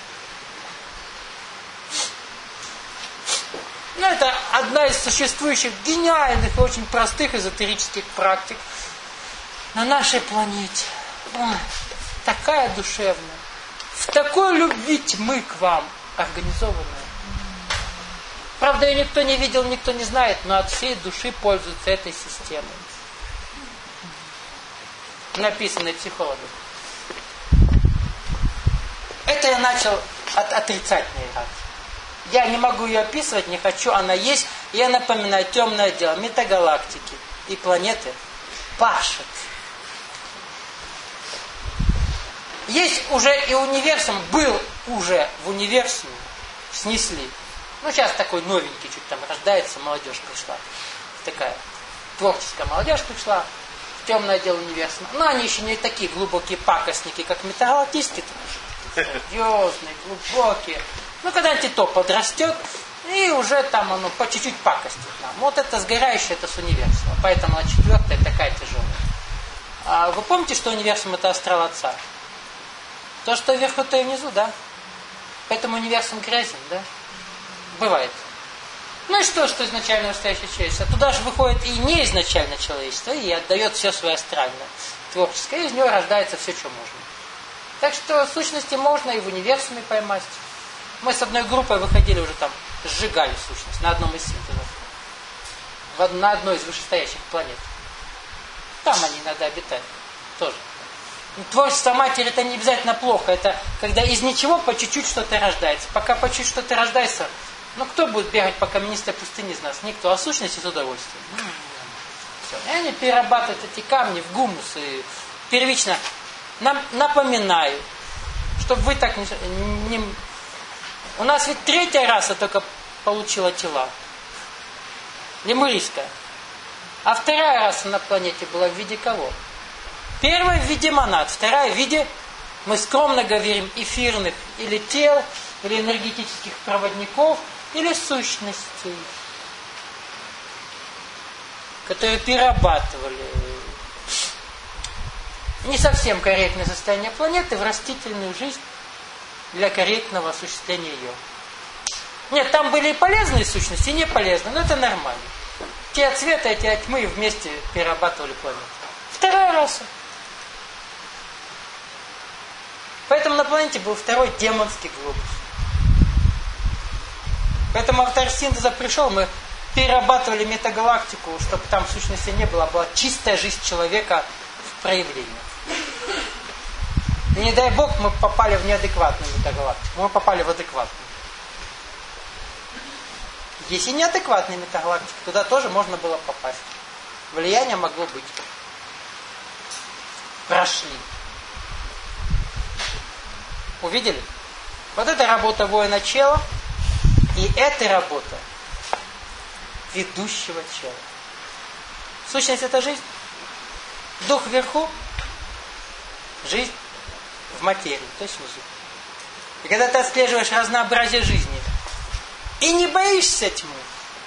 Ну, это одна из существующих гениальных и очень простых эзотерических практик на нашей планете. Ой, такая душевная. В такой любви тьмы к вам организованная. Правда, ее никто не видел, никто не знает, но от всей души пользуются этой системой. Написанной психологом. Это я начал от отрицательной иерархии. Я не могу ее описывать, не хочу, она есть. Я напоминаю, темное дело, метагалактики и планеты пашут. Есть уже и универсум, был уже в универсуме, снесли. Ну, сейчас такой новенький чуть там рождается, молодежь пришла. Такая творческая молодежь пришла в темное дело универсума. Но они еще не такие глубокие пакостники, как метагалактические. Серьезные, глубокие. Ну, когда-нибудь то подрастет, и уже там оно по чуть-чуть пакостит нам. Вот это сгорающее, это с универсума. Поэтому она четвертая такая тяжелая. А вы помните, что универсум это астрал Отца? То, что вверху, то и внизу, да? Поэтому универсум грязен, да? Бывает. Ну и что, что изначально настоящее человечество? Туда же выходит и не изначально человечество, и отдает все свое астральное, творческое, и из него рождается все, что можно. Так что в сущности можно и в универсуме поймать. Мы с одной группой выходили уже там, сжигали сущность на одном из синтезов. На одной из вышестоящих планет. Там они иногда обитают. Тоже. Творчество матери это не обязательно плохо. Это когда из ничего по чуть-чуть что-то рождается. Пока по чуть-чуть что-то рождается, ну кто будет бегать по каменистой пустыне из нас? Никто. А сущности с удовольствием. Все. И они перерабатывают эти камни в гумус. И первично нам напоминаю, чтобы вы так не... не у нас ведь третья раса только получила тела. Лемурийская. А вторая раса на планете была в виде кого? Первая в виде монад, вторая в виде, мы скромно говорим, эфирных или тел, или энергетических проводников, или сущностей, которые перерабатывали не совсем корректное состояние планеты в растительную жизнь для корректного осуществления ее. Нет, там были и полезные сущности, и не полезные, но это нормально. Те от света, эти от тьмы вместе перерабатывали планету. Вторая раса. Поэтому на планете был второй демонский глобус. Поэтому автор синтеза пришел, мы перерабатывали метагалактику, чтобы там в сущности не было, была чистая жизнь человека в проявлении. И не дай бог мы попали в неадекватную метагалактику, мы попали в адекватную. Если неадекватная метагалактика, туда тоже можно было попасть. Влияние могло быть. Прошли. Увидели? Вот это работа воина чела, и это работа ведущего чела. Сущность это жизнь. Дух вверху, жизнь в материи, то есть внизу. И когда ты отслеживаешь разнообразие жизни, и не боишься тьмы,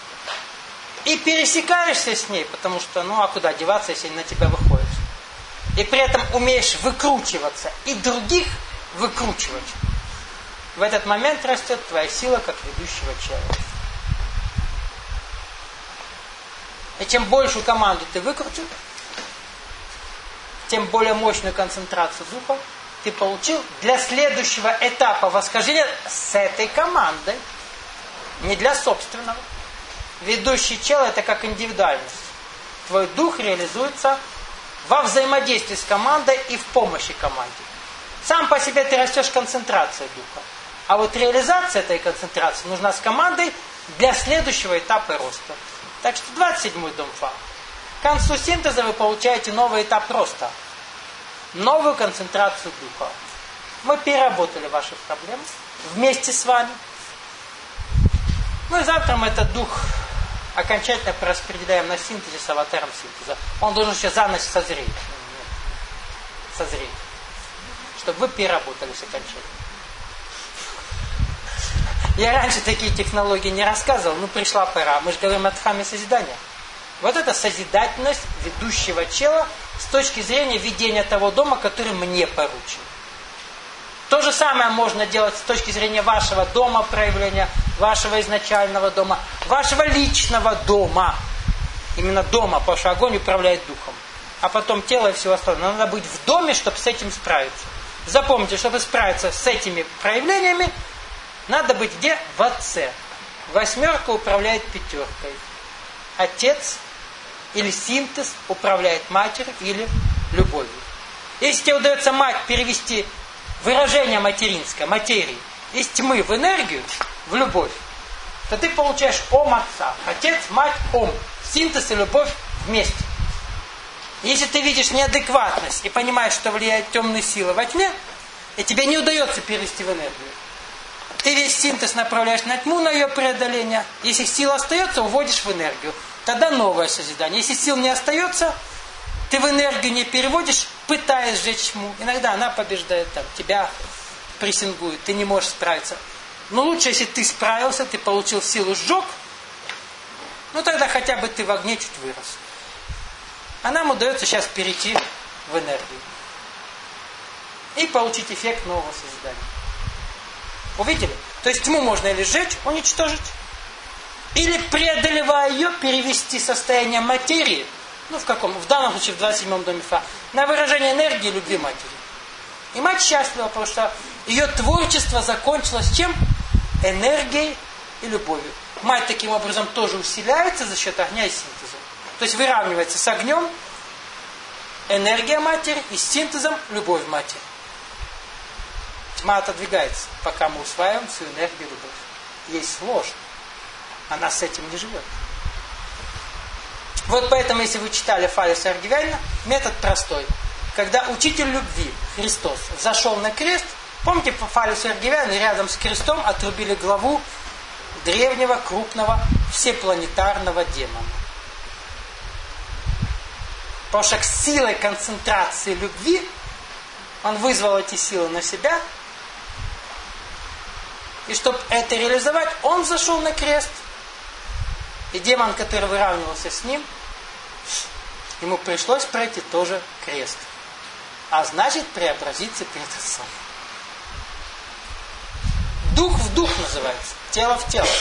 и пересекаешься с ней, потому что, ну а куда деваться, если на тебя выходит? и при этом умеешь выкручиваться и других выкручивать, в этот момент растет твоя сила как ведущего человека. И чем большую команду ты выкрутил, тем более мощную концентрацию духа ты получил для следующего этапа восхождения с этой командой, не для собственного. Ведущий чел — это как индивидуальность. Твой дух реализуется во взаимодействии с командой и в помощи команде. Сам по себе ты растешь концентрацией духа. А вот реализация этой концентрации нужна с командой для следующего этапа роста. Так что двадцать седьмой дом Фа. К концу синтеза вы получаете новый этап роста. Новую концентрацию духа. Мы переработали ваши проблемы вместе с вами. Ну и завтра мы этот дух окончательно распределяем на синтезе с аватаром синтеза. Он должен еще за ночь созреть. Созреть. Чтобы вы переработались окончательно. Я раньше такие технологии не рассказывал, но пришла пора. Мы же говорим о дхамме созидания. Вот это созидательность ведущего чела с точки зрения ведения того дома, который мне поручен. То же самое можно делать с точки зрения вашего дома, проявления вашего изначального дома, вашего личного дома. Именно дома, потому что огонь управляет духом. А потом тело и все остальное. Надо быть в доме, чтобы с этим справиться. Запомните, чтобы справиться с этими проявлениями, надо быть где? В отце. Восьмерка управляет пятеркой. Отец или синтез управляет матерью или любовью. Если тебе удается мать перевести выражение материнское, материи, из тьмы в энергию, в любовь, то ты получаешь ом отца. Отец, мать, ом. Синтез и любовь вместе. Если ты видишь неадекватность и понимаешь, что влияет темные силы во тьме, и тебе не удается перевести в энергию, ты весь синтез направляешь на тьму, на ее преодоление. Если сила остается, уводишь в энергию. Тогда новое созидание. Если сил не остается, ты в энергию не переводишь, пытаясь сжечь тьму. Иногда она побеждает, там, тебя прессингует, ты не можешь справиться. Но лучше, если ты справился, ты получил силу, сжег, ну тогда хотя бы ты в огне чуть вырос. А нам удается сейчас перейти в энергию. И получить эффект нового созидания. Увидели? То есть тьму можно или сжечь, уничтожить, или, преодолевая ее, перевести состояние материи, ну в каком? В данном случае в двадцать седьмом доме Фа, на выражение энергии и любви матери. И мать счастлива, потому что ее творчество закончилось чем? Энергией и любовью. Мать таким образом тоже усиляется за счет огня и синтеза. То есть выравнивается с огнем энергия матери и с синтезом любовь матери. Тьма отодвигается, пока мы усваиваем свою энергию и любовь. Ей сложно. Она с этим не живет. Вот поэтому, если вы читали Фалеса Аргивяна, метод простой. Когда учитель любви, Христос, зашел на крест, помните, по Фалесу Аргивяна рядом с крестом отрубили главу древнего, крупного, всепланетарного демона. Потому что с силой концентрации любви он вызвал эти силы на себя. И чтобы это реализовать, он зашел на крест. И демон, который выравнивался с ним, ему пришлось пройти тоже крест. А значит, преобразиться перед Отцом. Дух в дух называется. Тело в тело.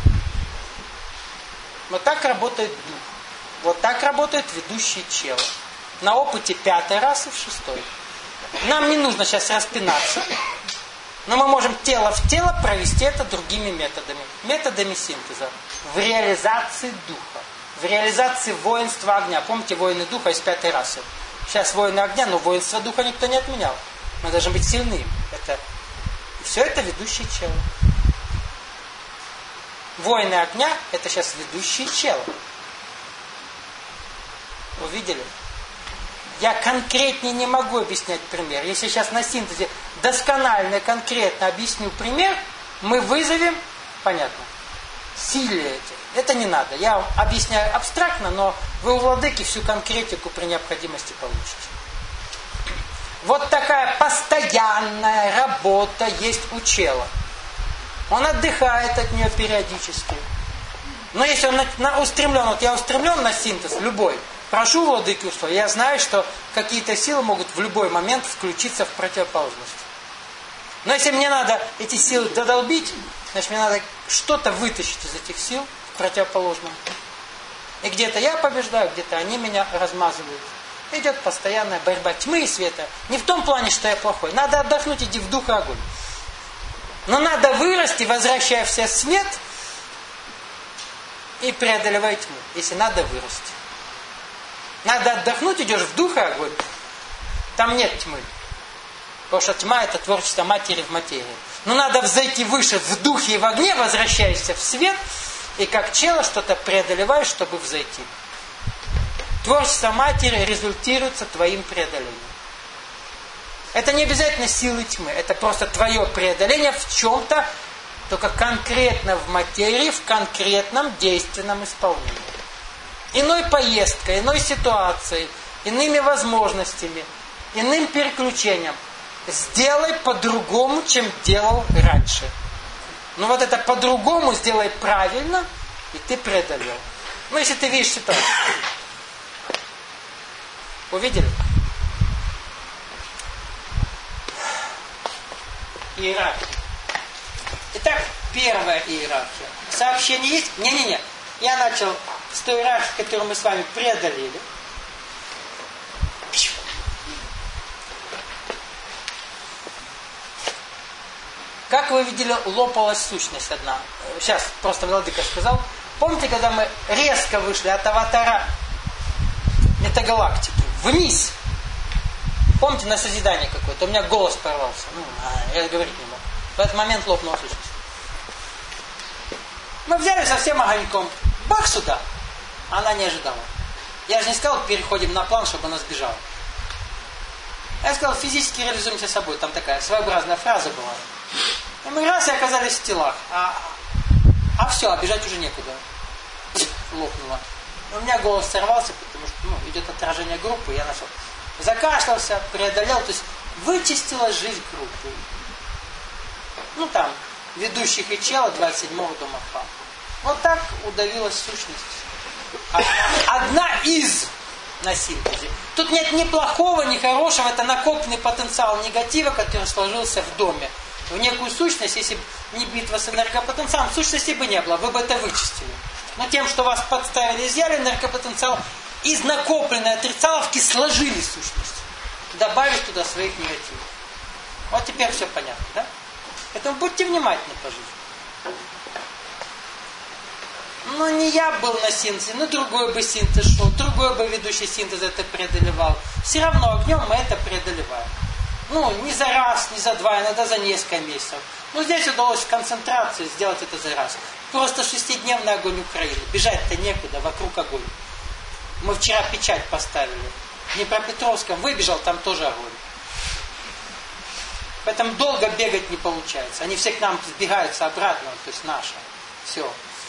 Вот так работает дух. Вот так работает ведущий чело. На опыте пятой расы в шестой. Нам не нужно сейчас распинаться. Но мы можем тело в тело провести это другими методами. Методами синтеза. В реализации духа. В реализации воинства огня. Помните, воины духа из пятой расы. Сейчас воины огня, но воинство духа никто не отменял. Мы должны быть сильны. Это... И все это ведущий чело. Воины огня — это сейчас ведущие чело. Увидели? Я конкретнее не могу объяснять пример. Если сейчас на синтезе досконально, конкретно объясню пример, мы вызовем, понятно, силе эти. Это не надо. Я вам объясняю абстрактно, но вы у владыки всю конкретику при необходимости получите. Вот такая постоянная работа есть у чела. Он отдыхает от нее периодически. Но если он на, на, устремлен, вот я устремлен на синтез, любой, прошу владыки условия, я знаю, что какие-то силы могут в любой момент включиться в противоположность. Но если мне надо эти силы додолбить, значит мне надо что-то вытащить из этих сил в противоположном. И где-то я побеждаю, где-то они меня размазывают. Идет постоянная борьба тьмы и света. Не в том плане, что я плохой. Надо отдохнуть, иди в дух и огонь. Но надо вырасти, возвращая все свет и преодолевай тьму, если надо вырасти. Надо отдохнуть, идешь в дух и огонь. Там нет тьмы. Потому что тьма – это творчество матери в материи. Но надо взойти выше в духе и в огне, возвращаешься в свет, и как чело что-то преодолеваешь, чтобы взойти. Творчество матери результируется твоим преодолением. Это не обязательно силы тьмы, это просто твое преодоление в чем-то, только конкретно в материи, в конкретном действенном исполнении. Иной поездкой, иной ситуацией, иными возможностями, иным переключением. Сделай по-другому, чем делал раньше. Но вот это по-другому сделай правильно, и ты преодолел. Ну, если ты видишь ситуацию. Увидели? Иерархия. Итак, первая иерархия. Сообщение есть? Не-не-не. Я начал с той иерархии, которую мы с вами преодолели. Как вы видели, лопалась сущность одна. Сейчас просто владыка сказал. Помните, когда мы резко вышли от аватара метагалактики вниз? Помните, на созидание какое-то? У меня голос порвался. Ну, я говорить не мог. В этот момент лопнула сущность. Мы взяли совсем огоньком. Бах сюда. Она не ожидала. Я же не сказал, переходим на план, чтобы она сбежала. Я сказал, физически реализуемся собой. Там такая своеобразная фраза была. И мы раз и оказались в телах. А, а все, а бежать уже некуда. Лопнуло. У меня голос сорвался, потому что ну, идет отражение группы. Я начал. Закашлялся, преодолел. То есть вычистила жизнь группы. Ну там, ведущих и чела двадцать седьмого дома Ха. Вот так удавилась сущность. Одна, одна из на синтезе. Тут нет ни плохого, ни хорошего. Это накопленный потенциал негатива, который сложился в доме. В некую сущность, если бы не битва с энергопотенциалом, сущности бы не было, вы бы это вычистили. Но тем, что вас подставили, изъяли энергопотенциал, из накопленной отрицаловки сложили сущность. Добавили туда своих негативов. Вот теперь все понятно, да? Поэтому будьте внимательны по жизни. Ну, не я был на синтезе, но другой бы синтез шел, другой бы ведущий синтез это преодолевал. Все равно огнем мы это преодолеваем. Ну, не за раз, не за два, иногда за несколько месяцев. Но здесь удалось в концентрации сделать это за раз. Просто шестидневный огонь Украины. Бежать-то некуда, вокруг огонь. Мы вчера печать поставили. В Днепропетровском выбежал, там тоже огонь. Поэтому долго бегать не получается. Они все к нам сбегаются обратно, то есть наши. Все.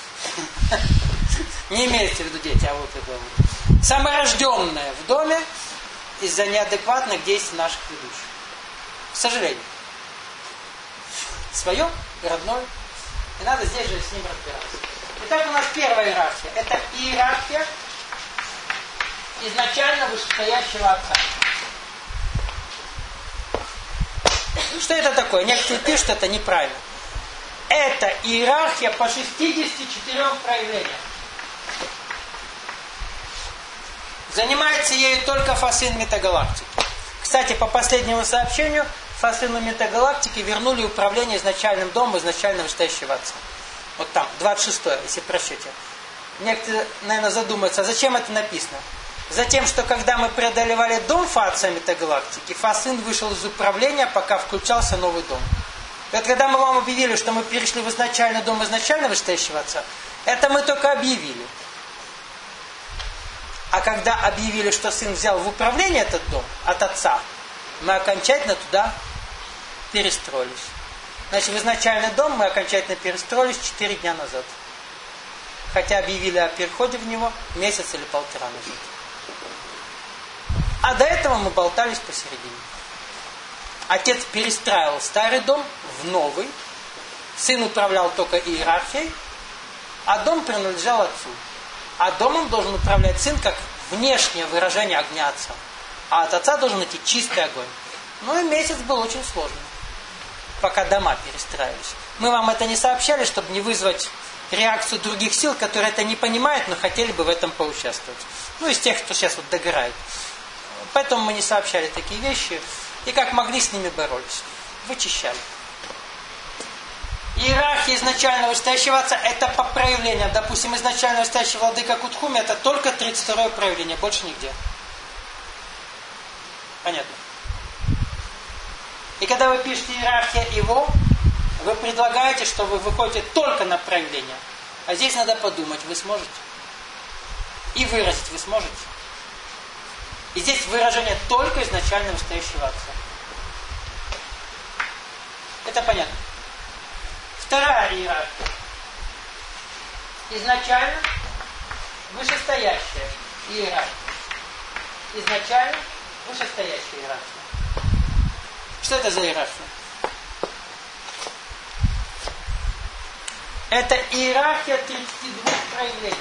Не имеется в виду дети, а вот это вот. Саморожденное в доме из-за неадекватных действий наших ведущих. К сожалению. Свое, родное. И надо здесь же с ним разбираться. Итак, у нас первая иерархия. Это иерархия изначально вышестоящего отца. Что это такое? Некоторые пишут, это неправильно. Это иерархия по шестидесяти четырем проявлениям. Занимается ею только Фасин метагалактики. Кстати, по последнему сообщению, Фасину метагалактики вернули управление изначальным домом изначально вышестоящего отца. Вот там, двадцать шестое, если прочтете. Некоторые, наверное, задумаются, а зачем это написано? Затем, что когда мы преодолевали дом Фа-отца метагалактики, Фа-сын вышел из управления, пока включался новый дом. И вот когда мы вам объявили, что мы перешли в изначальный дом изначально вышестоящего отца, это мы только объявили. А когда объявили, что сын взял в управление этот дом от отца, мы окончательно туда перестроились. Значит, в изначальный дом мы окончательно перестроились четыре дня назад. Хотя объявили о переходе в него месяц или полтора назад. А до этого мы болтались посередине. Отец перестраивал старый дом в новый. Сын управлял только иерархией, а дом принадлежал отцу. А домом должен управлять сын, как внешнее выражение огня Отца. А от Отца должен идти чистый огонь. Ну и месяц был очень сложный, пока дома перестраивались. Мы вам это не сообщали, чтобы не вызвать реакцию других сил, которые это не понимают, но хотели бы в этом поучаствовать. Ну, из тех, кто сейчас вот догорает. Поэтому мы не сообщали такие вещи. И как могли, с ними боролись. Вычищали. Иерархия изначально вышестоящего Отца — это по проявлениям. Допустим, изначально вышестоящий владыка Кутхуми — это только тридцать второе проявление, больше нигде. Понятно? И когда вы пишете иерархия его, вы предлагаете, что вы выходите только на проявление. А здесь надо подумать, вы сможете? И выразить вы сможете? И здесь выражение только изначально вышестоящего Отца. Это понятно. Вторая иерархия. Изначально вышестоящая иерархия. Изначально вышестоящая иерархия. Что это за иерархия? Это иерархия тридцати двух проявлений.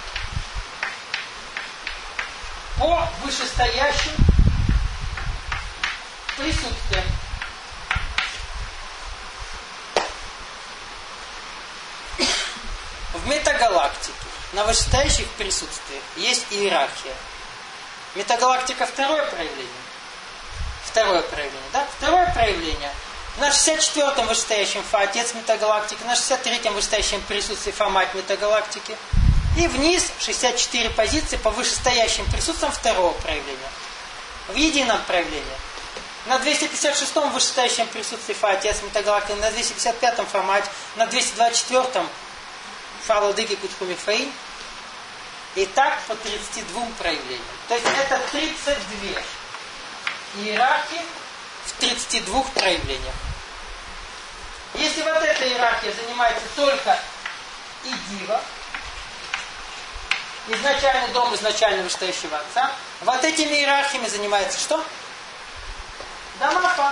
По вышестоящим присутствиям. В метагалактике на вышестоящих присутствиях есть иерархия. Метагалактика — второе проявление. Второе проявление, да? Второе проявление. На шестьдесят четвёртом вышестоящем Фа — Отец метагалактики, на шестьдесят третьем вышестоящем присутствии Фа — Мать метагалактики. И вниз шестьдесят четыре позиции по вышестоящим присутствиям второго проявления. В едином проявлении. На двести пятьдесят шестом вышестоящем присутствии Фа — Отец метагалактики, на двести пятьдесят пятом Фа — Мать, на двести двадцать четвёртом Фа — Владыки Кутхуми Фаин. И так по тридцати двум проявлениям. То есть это тридцать две иерархии в тридцати двух проявлениях. Если вот эта иерархия занимается только Идива, изначальный дом изначально вышестоящего Отца, вот этими иерархиями занимается что? Дома Фа.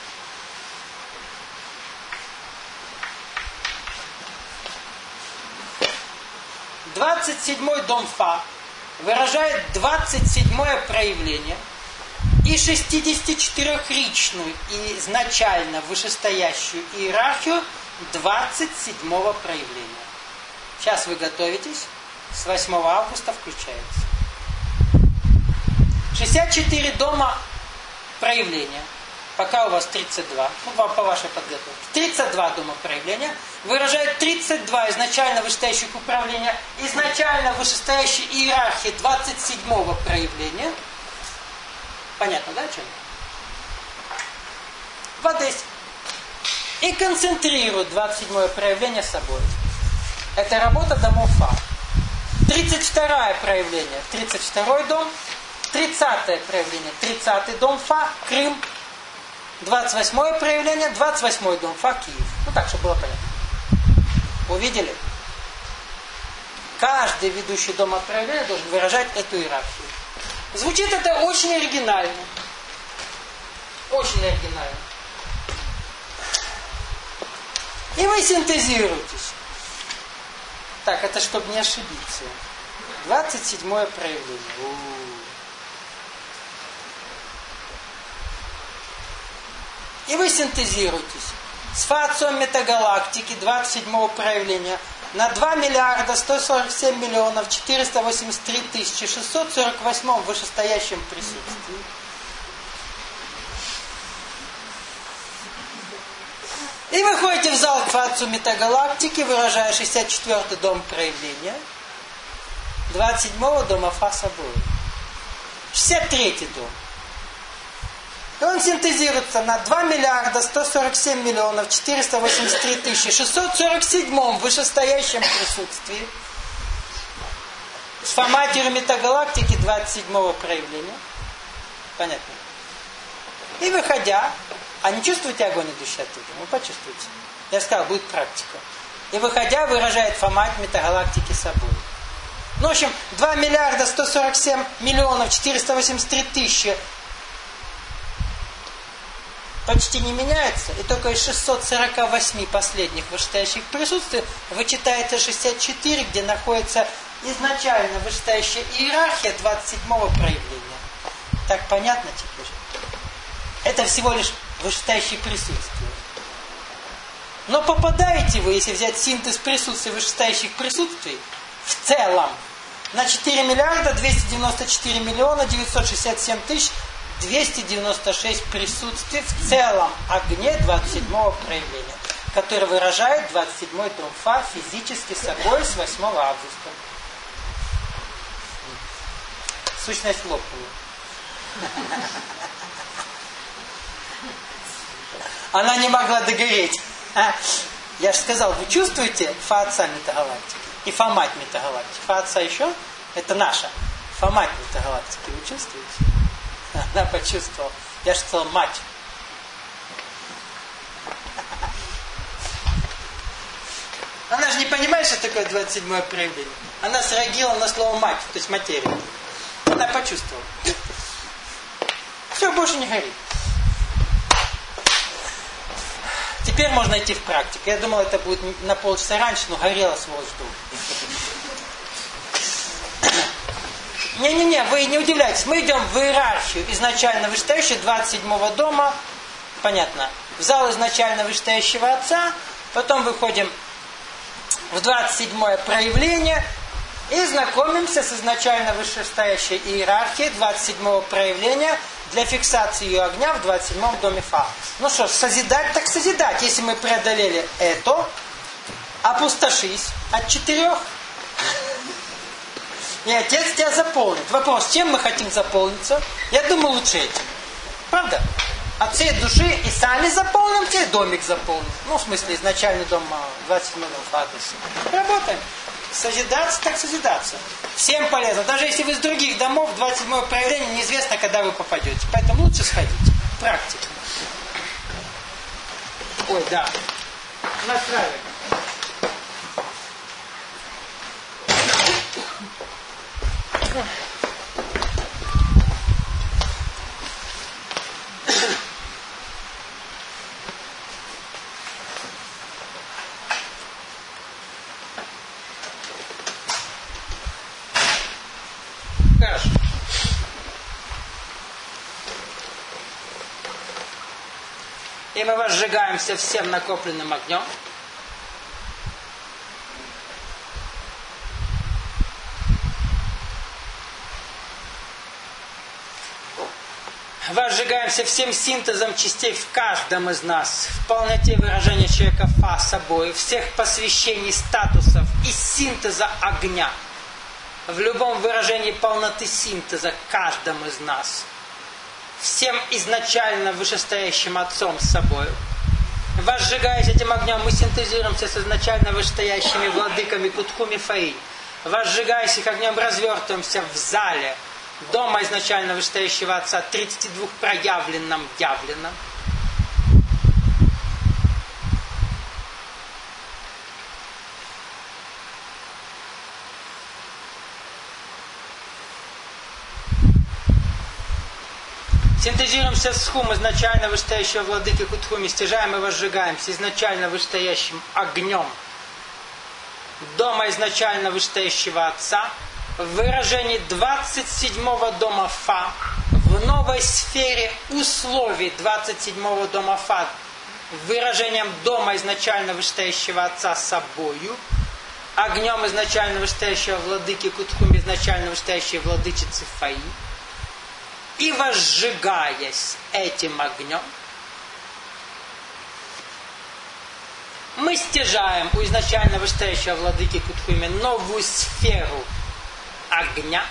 двадцать седьмой дом Фа выражает двадцать седьмое проявление и шестидесятичетырёхричную и изначально вышестоящую иерархию двадцать седьмого проявления. Сейчас вы готовитесь, с восьмого августа включается. шестьдесят четыре дома проявления, пока у вас тридцать два, ну, по вашей подготовке, тридцать два дома проявления, выражает тридцать два изначально вышестоящих управления, изначально вышестоящей иерархии двадцать седьмого проявления. Понятно, да, о чем? В Одессе. И концентрирует двадцать седьмое проявление собой. Это работа домов Фа. тридцать второе проявление, тридцать второй дом. тридцатое проявление, тридцатый дом Фа, Крым. двадцать восьмое проявление, двадцать восьмой дом Фа, Киев. Ну так, чтобы было понятно. Увидели? Каждый ведущий дом от проявления должен выражать эту иерархию. Звучит это очень оригинально. Очень оригинально. И вы синтезируетесь. Так, это чтобы не ошибиться. двадцать седьмое проявление. У-у-у. И вы синтезируетесь. С Фа Отцом метагалактики двадцать седьмого проявления на два миллиарда сто сорок семь миллионов четыреста восемьдесят три тысячи шестьсот сорок восьмом вышестоящем присутствии. И вы ходите в зал к Фа Отцу метагалактики, выражая шестьдесят четвёртый дом проявления, двадцать седьмого дома Фа собой. шестьдесят третий дом. И он синтезируется на два миллиарда сто сорок семь миллионов четыреста восемьдесят три тысячи шестьсот сорок седьмом вышестоящем присутствии. С Фа-матерью метагалактики двадцать седьмого проявления. Понятно? И выходя, а не чувствуете огонь, идущий оттуда? Вы почувствуете. Я сказал, будет практика. И выходя, выражает Фа-мать метагалактики собой. Ну, в общем, два миллиарда сто сорок семь миллионов четыреста восемьдесят три тысячи почти не меняется, и только из шестисот сорока восьми последних вышестоящих присутствий вычитается шестьдесят четыре, где находится изначально вышестоящая иерархия двадцать седьмого проявления. Так понятно теперь? Это всего лишь вышестоящее присутствие. Но попадаете вы, если взять синтез присутствия вышестоящих присутствий, в целом на четыре миллиарда двести девяносто четыре миллиона девятьсот шестьдесят семь тысяч двести девяносто шесть присутствий в целом огне двадцать седьмого проявления, который выражает двадцать седьмой дом Фа физически собой с восьмого августа. Сущность лопнула. Она не могла догореть. Я же сказал, вы чувствуете Фа отца метагалактики и Фа мать метагалактики? Фа отца еще? Это наша. Фа мать метагалактики. Вы чувствуете? Она почувствовала. Я же сказал мать. Она же не понимает, что такое двадцать седьмое проявление. Она среагировала на слово мать, то есть материя. Она почувствовала. Все, больше не горит. Теперь можно идти в практику. Я думал, это будет на полчаса раньше, но горело сволочь долго. Не-не-не, вы не удивляйтесь. Мы идем в иерархию изначально вышестоящего двадцать седьмого дома. Понятно. В зал изначально вышестоящего отца. Потом выходим в двадцать седьмое проявление. И знакомимся с изначально вышестоящей иерархией двадцать седьмого проявления для фиксации ее огня в двадцать седьмом доме Фа. Ну что ж, созидать так созидать. Если мы преодолели это, опустошись от четырех. И Отец тебя заполнит. Вопрос, чем мы хотим заполниться? Я думаю, лучше этим. Правда? От всей души и сами заполнимся, и домик заполним. Ну, в смысле, изначальный дом двадцать седьмой дом Фа. Работаем. Созидаться, так созидаться. Всем полезно. Даже если вы из других домов, двадцать седьмое проявление, неизвестно, когда вы попадете. Поэтому лучше сходить. Практика. Ой, да. Настраивай. Хорошо. И мы возжигаемся всем накопленным огнем. Возжигаемся всем синтезом частей в каждом из нас, в полноте выражения человека Фа собой, всех посвящений статусов и синтеза огня, в любом выражении полноты синтеза каждом из нас, всем изначально вышестоящим Отцом с собой. Возжигаясь этим огнем, мы синтезируемся с изначально вышестоящими владыками Кутхуми Фаи. Возжигаясь их огнем, развертываемся в зале дома изначально вышестоящего Отца, тридцати двух проявленном явленном. Синтезируемся с хум изначально вышестоящего владыки Кутхуми, стяжаем и возжигаемся изначально вышестоящим огнем дома изначально вышестоящего Отца, в выражении двадцать седьмого дома Фа, в новой сфере условий двадцать седьмого дома Фа, выражением дома изначально вышестоящего Отца собою, огнем изначально вышестоящего владыки Кутхуми, изначально вышестоящей владычицы Фаи, и возжигаясь этим огнем, мы стяжаем у изначально вышестоящего владыки Кутхуми новую сферу огня,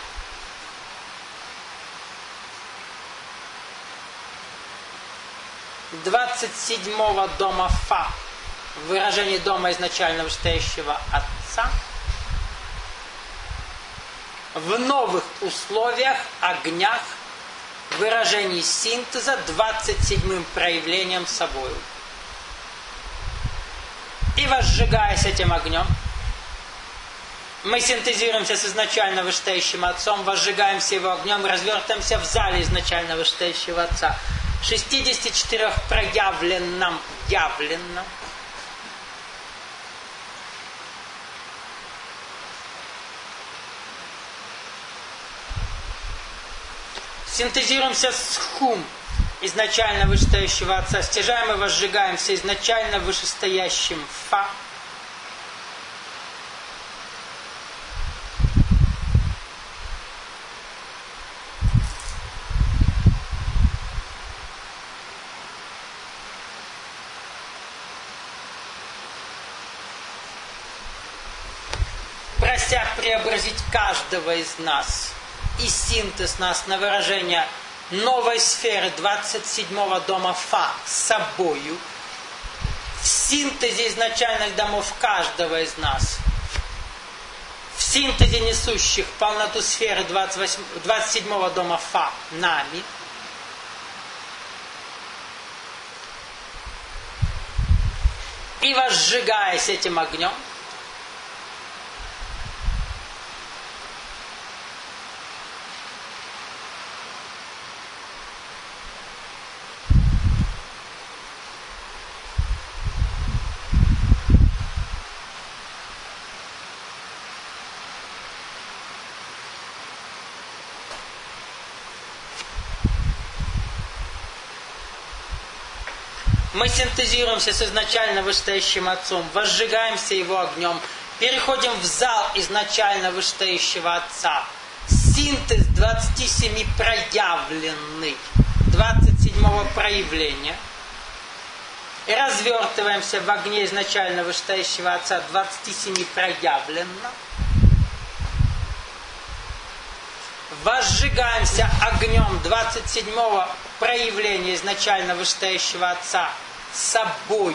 двадцать седьмого дома Фа, выражение дома изначально вышестоящего Отца, в новых условиях, огнях, выражении синтеза двадцать седьмым проявлением собою. И возжигаясь этим огнем, мы синтезируемся с изначально вышестоящим Отцом, возжигаемся его огнем, развертываемся в зале изначально вышестоящего Отца, шестидесяти четырёх проявленном явленном. Синтезируемся с хум, изначально вышестоящего отца. Стяжаем и возжигаемся изначально вышестоящим фа. Прося преобразить каждого из нас и синтез нас на выражение новой сферы двадцать седьмого дома Фа собою, в синтезе изначальных домов каждого из нас, в синтезе несущих полноту сферы двадцать седьмого дома Фа нами, и возжигаясь этим огнем, мы синтезируемся с изначально вышестоящим Отцом, возжигаемся Его огнем, переходим в зал изначально вышестоящего Отца. Синтез двадцати семи проявленный, двадцать седьмого проявления. И развертываемся в огне изначально вышестоящего Отца, двадцати семи проявленно. Возжигаемся огнем двадцать седьмого проявления изначально вышестоящего Отца собою,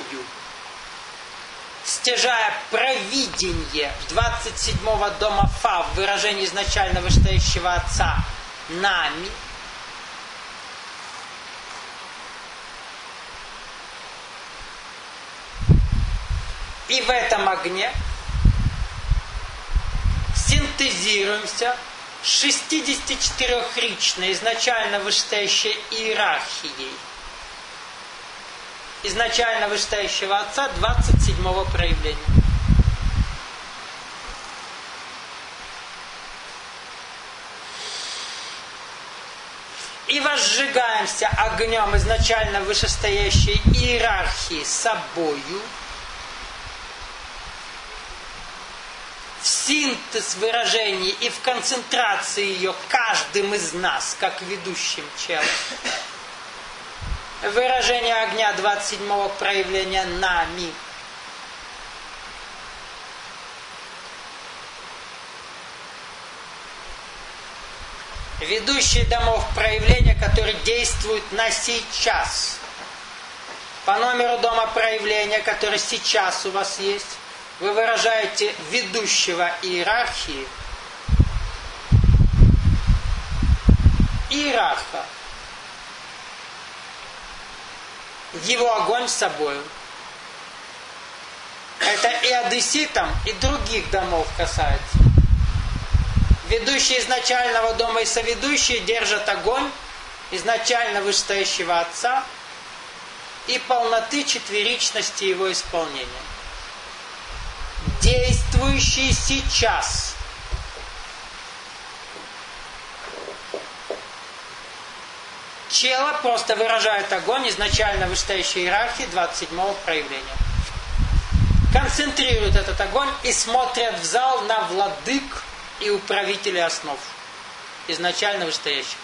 стяжая провидение двадцать седьмого дома Фа в выражении изначально вышестоящего Отца нами, и в этом огне синтезируемся шестидесятичетырёхричной изначально вышестоящей иерархией изначально вышестоящего Отца двадцать седьмого проявления. И возжигаемся огнем изначально вышестоящей иерархии собою, в синтез выражений и в концентрации ее каждым из нас, как ведущим челом. Выражение огня двадцать седьмого проявления нами. Ведущие домов проявления, которые действуют на сейчас. По номеру дома проявления, который сейчас у вас есть, вы выражаете ведущего иерархии, иерарха, его огонь с собой. Это и одесситам, и других домов касается. Ведущие изначального дома и соведущие держат огонь изначально вышестоящего Отца и полноты четверичности его исполнения. Действующие сейчас. Чело просто выражает огонь изначально вышестоящей иерархии двадцать седьмого проявления. Концентрируют этот огонь и смотрят в зал на владык и управителей основ изначально вышестоящих.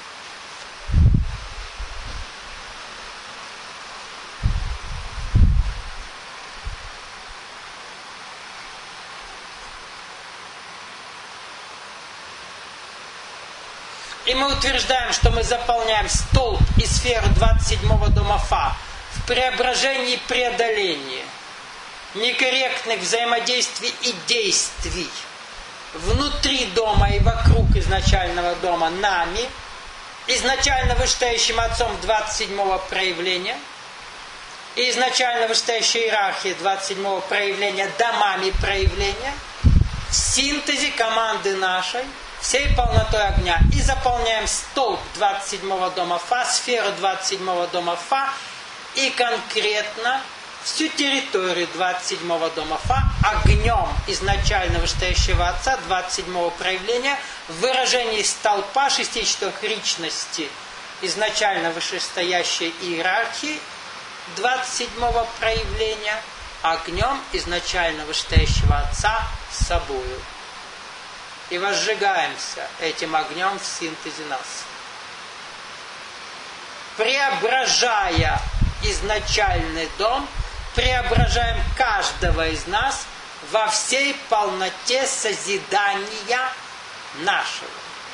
И мы утверждаем, что мы заполняем столб и сферу двадцать седьмого дома Фа в преображении и преодолении некорректных взаимодействий и действий внутри дома и вокруг изначального дома нами, изначально вышестоящим Отцом двадцать седьмого проявления и изначально вышестоящей иерархии двадцать седьмого проявления домами проявления в синтезе команды нашей всей полнотой огня. И заполняем столб двадцать седьмого дома Фа, сферу двадцать седьмого дома Фа и конкретно всю территорию двадцать седьмого дома Фа огнем изначально вышестоящего Отца двадцать седьмого проявления в выражении столпа шестидесятичетырёхричности изначально вышестоящей иерархии двадцать седьмого проявления, огнем изначально вышестоящего Отца с собою. И возжигаемся этим огнем в синтезе нас. Преображая изначальный дом, преображаем каждого из нас во всей полноте созидания нашего.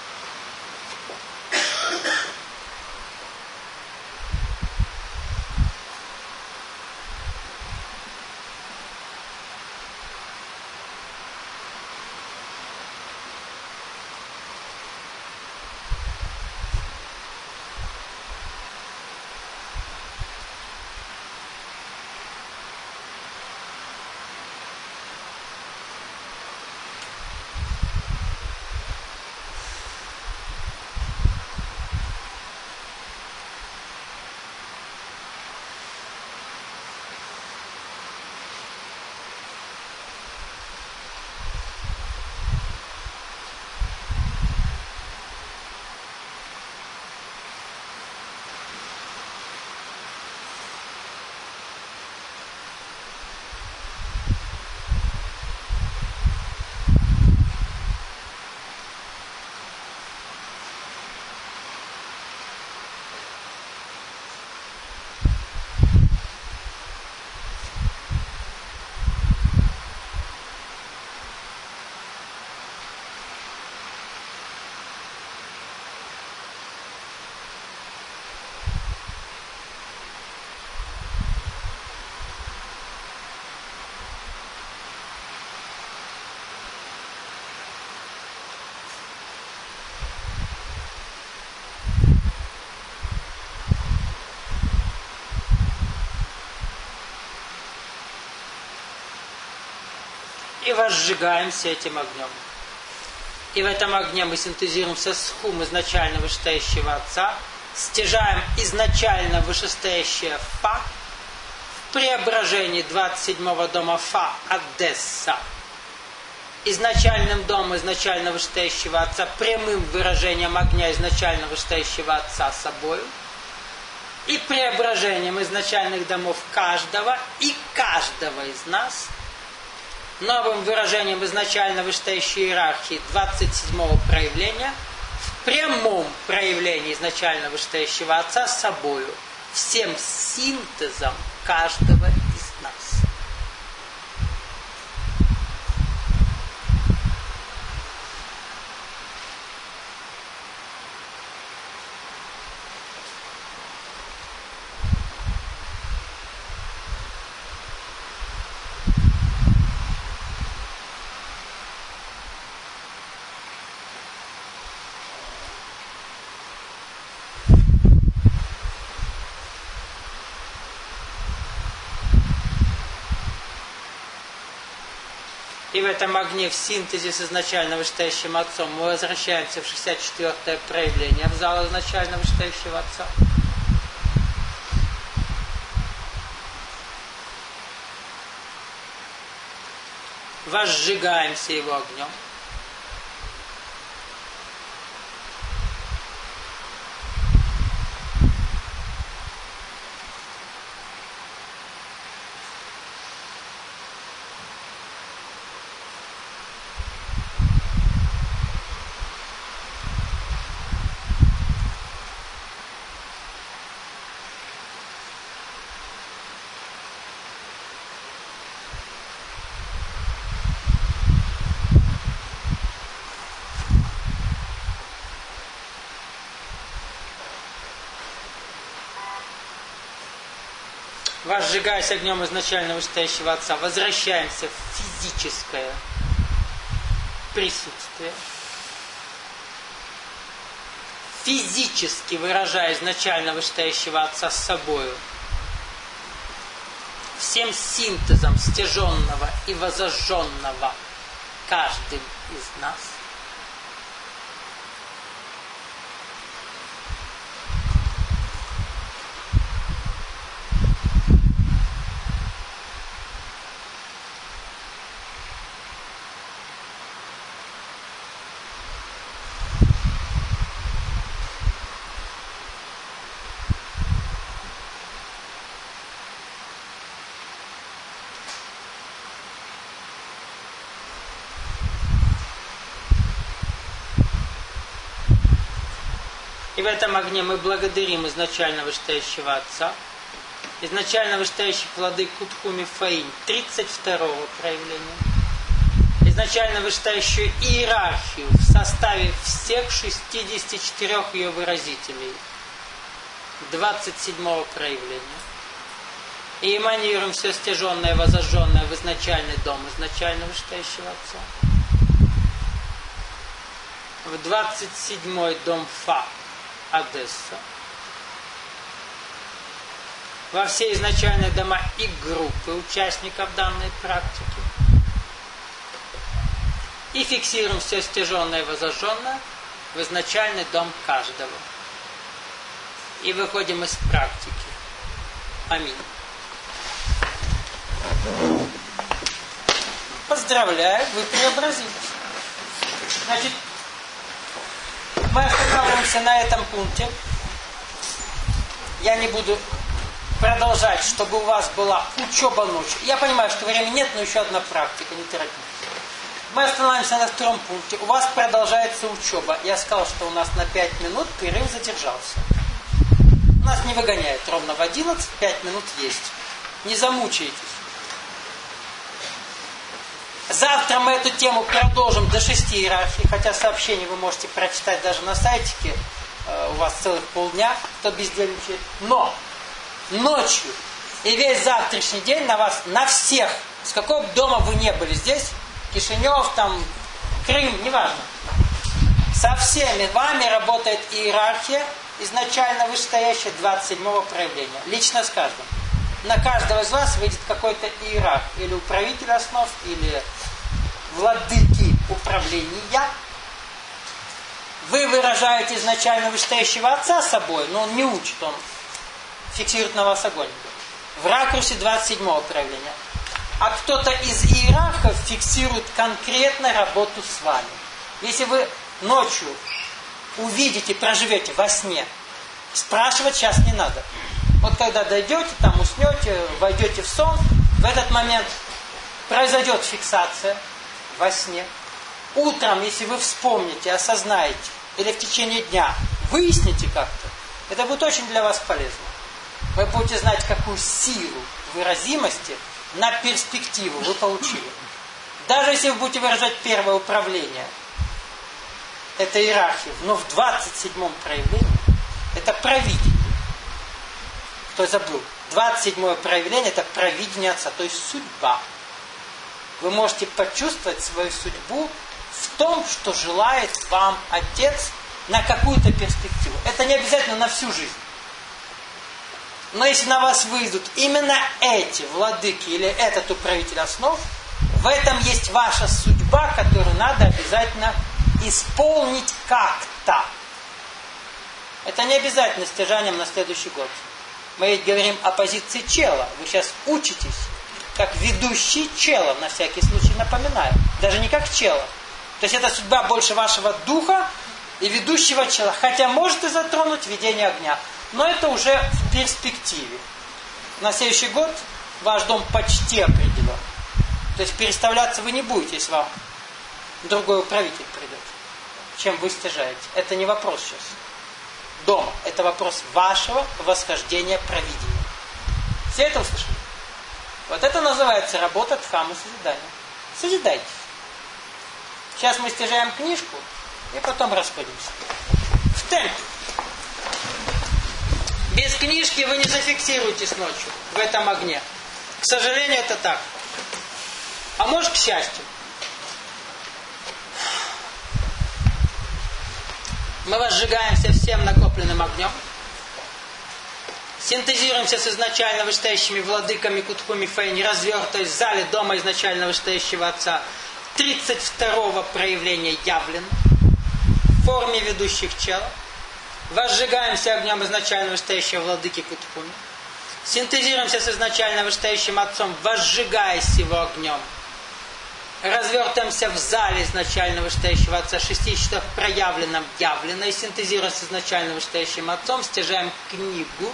И возжигаемся этим огнем. И в этом огне мы синтезируемся с хум изначально вышестоящего Отца, стяжаем изначально вышестоящее Фа, в преображении двадцать седьмого дома Фа Одесса, изначальным домом изначально вышестоящего Отца, прямым выражением огня изначально вышестоящего Отца собою, и преображением изначальных домов каждого и каждого из нас, новым выражением изначально вышестоящей иерархии двадцать седьмого проявления, в прямом проявлении изначально вышестоящего Отца с собою, всем синтезом каждого из нас. И в этом огне, в синтезе с изначально вышестоящим Отцом, мы возвращаемся в шестьдесят четвёртое проявление, в зал изначально вышестоящего Отца. Возжигаемся его огнем. Возжигаясь огнем изначально вышестоящего Отца, возвращаемся в физическое присутствие. Физически выражая изначально вышестоящего Отца с собою, всем синтезом стяженного и возожженного каждым из нас. этом огне мы благодарим изначально вышестоящего Отца, изначально вышестоящий владык Кутхуми Фаинь, тридцать второго проявления, изначально вышестоящую иерархию в составе всех шестидесяти четырёх ее выразителей, двадцать седьмого проявления. И эманируем все стяженное, возожженное в изначальный дом изначально вышестоящего Отца. В двадцать седьмой дом Фа, Одесса. Во все изначальные дома и группы участников данной практики. И фиксируем все стяженное и возожженное в изначальный дом каждого. И выходим из практики. Аминь. Поздравляю, вы преобразились. Значит, мы останавливаемся на этом пункте. Я не буду продолжать, чтобы у вас была учеба ночью. Я понимаю, что времени нет, но еще одна практика, не торопитесь. Мы остановимся на втором пункте. У вас продолжается учеба. Я сказал, что у нас на пять минут перерыв задержался. Нас не выгоняют ровно в одиннадцать, пять минут есть. Не замучаетесь. Завтра мы эту тему продолжим до шести иерархий, хотя сообщение вы можете прочитать даже на сайтике. У вас целых полдня, кто бездельничает. Но ночью и весь завтрашний день на вас, на всех, с какого дома вы не были здесь, Кишинев, там, Крым, неважно. Со всеми вами работает иерархия, изначально вышестоящая двадцать седьмого проявления. Лично с каждым. На каждого из вас выйдет какой-то иерарх, или управитель основ, или владыки управления. Вы выражаете изначально вышестоящего Отца собой, но он не учит, он фиксирует на вас огонь. В ракурсе двадцать седьмого проявления. А кто-то из иерархов фиксирует конкретно работу с вами. Если вы ночью увидите, проживете во сне, спрашивать сейчас не надо. Вот когда дойдете, там уснете, войдете в сон, в этот момент произойдет фиксация во сне. Утром, если вы вспомните, осознаете, или в течение дня выясните как-то, это будет очень для вас полезно. Вы будете знать, какую силу выразимости на перспективу вы получили. Даже если вы будете выражать первое управление, это иерархия, но в двадцать седьмом проявлении это провидение. Кто забыл? двадцать седьмое проявление это провидение Отца, то есть судьба. Вы можете почувствовать свою судьбу в том, что желает вам Отец на какую-то перспективу. Это не обязательно на всю жизнь. Но если на вас выйдут именно эти владыки или этот управитель основ, в этом есть ваша судьба, которую надо обязательно исполнить как-то. Это не обязательно стяжанием на следующий год. Мы ведь говорим о позиции чела. Вы сейчас учитесь как ведущий чела, на всякий случай напоминаю. Даже не как чела. То есть это судьба больше вашего духа и ведущего чела. Хотя может и затронуть ведение огня. Но это уже в перспективе. На следующий год ваш дом почти определен. То есть переставляться вы не будете, если вам другой управитель придет, чем вы стяжаете. Это не вопрос сейчас. Дом – это вопрос вашего восхождения провидения. Все это услышали? Вот это называется работа Дхаммы созидания. Созидайте. Сейчас мы стяжаем книжку и потом расходимся. В темпе. Без книжки вы не зафиксируетесь ночью в этом огне. К сожалению, это так. А может, к счастью. Мы возжигаемся всем накопленным огнем. Синтезируемся с изначально вышестоящими владыками Кутхуми Фэйни, развертываясь в зале дома изначально вышестоящего Отца тридцать второго проявления явлен в форме ведущих чел. Возжигаемся огнем изначально вышестоящего владыки Кутхуми. Синтезируемся с изначально вышестоящим Отцом, возжигаясь его огнем. Развертываемся в зале изначально вышестоящего Отца шестидесяти проявленном явлено. И синтезируем с изначально вышестоящим Отцом, стяжаем книгу.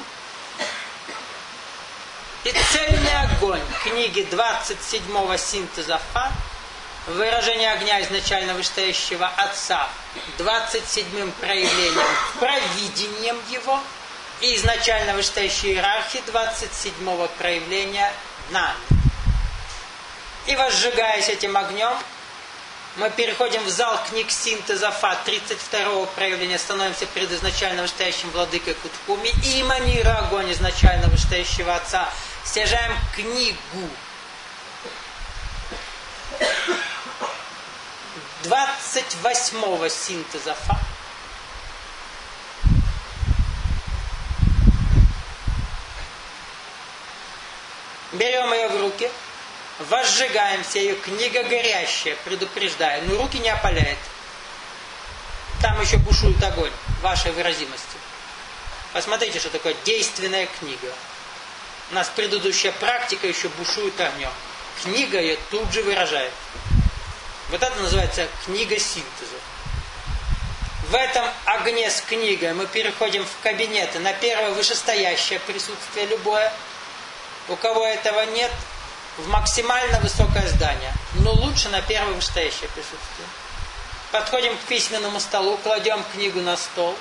И цельный огонь книги двадцать седьмого синтеза Фа выражение огня изначально вышестоящего Отца двадцать седьмым проявлением, провидением Его, и изначально вышестоящей иерархии двадцать седьмого проявления нами. И возжигаясь этим огнем, мы переходим в зал книг синтеза Фа, тридцать второго проявления, становимся перед изначально вышестоящим владыкой Кутхуми, и эманируя огонь изначально вышестоящего Отца, стяжаем книгу двадцать восьмого синтеза Фа. Берем ее в руки, возжигаемся, ее книга горящая, предупреждаю, но руки не опаляет. Там еще бушует огонь вашей выразимости. Посмотрите, что такое действенная книга. У нас предыдущая практика еще бушует огнем. Книга ее тут же выражает. Вот это называется книга синтеза. В этом огне с книгой мы переходим в кабинеты на первое вышестоящее присутствие любое. У кого этого нет, в максимально высокое здание. Но лучше на первое вышестоящее присутствие. Подходим к письменному столу, кладем книгу на стол.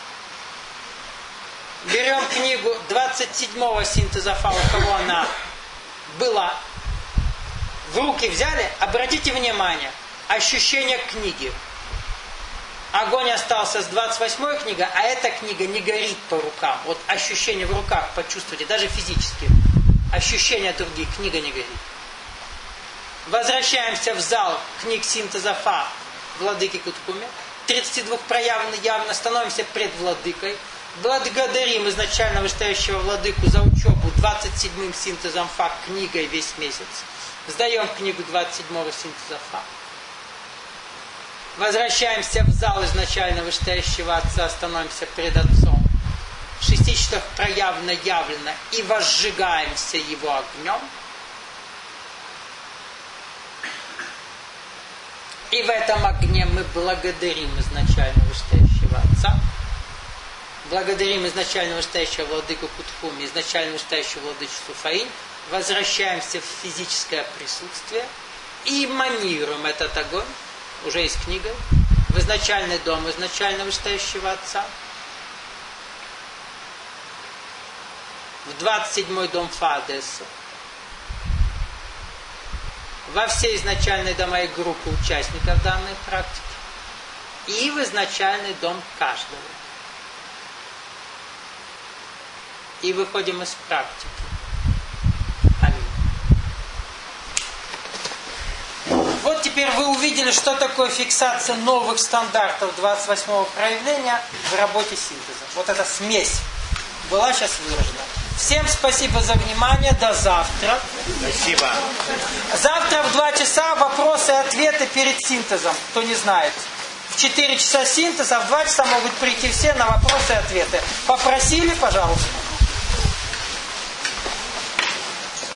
Берем книгу двадцать седьмого синтеза Фа, у кого она была. В руки взяли, обратите внимание, ощущение книги. Огонь остался с двадцать восьмой книгой, а эта книга не горит по рукам. Вот ощущение в руках почувствуйте, даже физически. Ощущение других, книга не горит. Возвращаемся в зал книг синтеза Фа, владыки Кутхуми. тридцать два проявлено явно, становимся пред владыкой. Благодарим изначально вышестоящего владыку за учебу двадцать седьмым синтезом Фа, книгой весь месяц. Сдаем книгу двадцать седьмого синтеза Фа. Возвращаемся в зал изначально вышестоящего Отца, становимся пред Отцом. В шести часах проявлено, явлено, и возжигаемся его огнем. И в этом огне мы благодарим изначально вышестоящего Отца. Благодарим изначально вышестоящего владыку Кутхуми, изначально вышестоящего владычицу Фаинь. Возвращаемся в физическое присутствие и эманируем этот огонь, уже из книги, в изначальный дом изначально вышестоящего Отца, в двадцать седьмой дом Фа Одесса, во все изначальные дома и группы участников данной практики и в изначальный дом каждого. И выходим из практики. Вот теперь вы увидели, что такое фиксация новых стандартов двадцать восьмого проявления в работе синтеза. Вот эта смесь была сейчас выражена. Всем спасибо за внимание. До завтра. Спасибо. Завтра в два часа вопросы и ответы перед синтезом. Кто не знает. В четыре часа синтез, а в два часа могут прийти все на вопросы и ответы. Попросили, пожалуйста.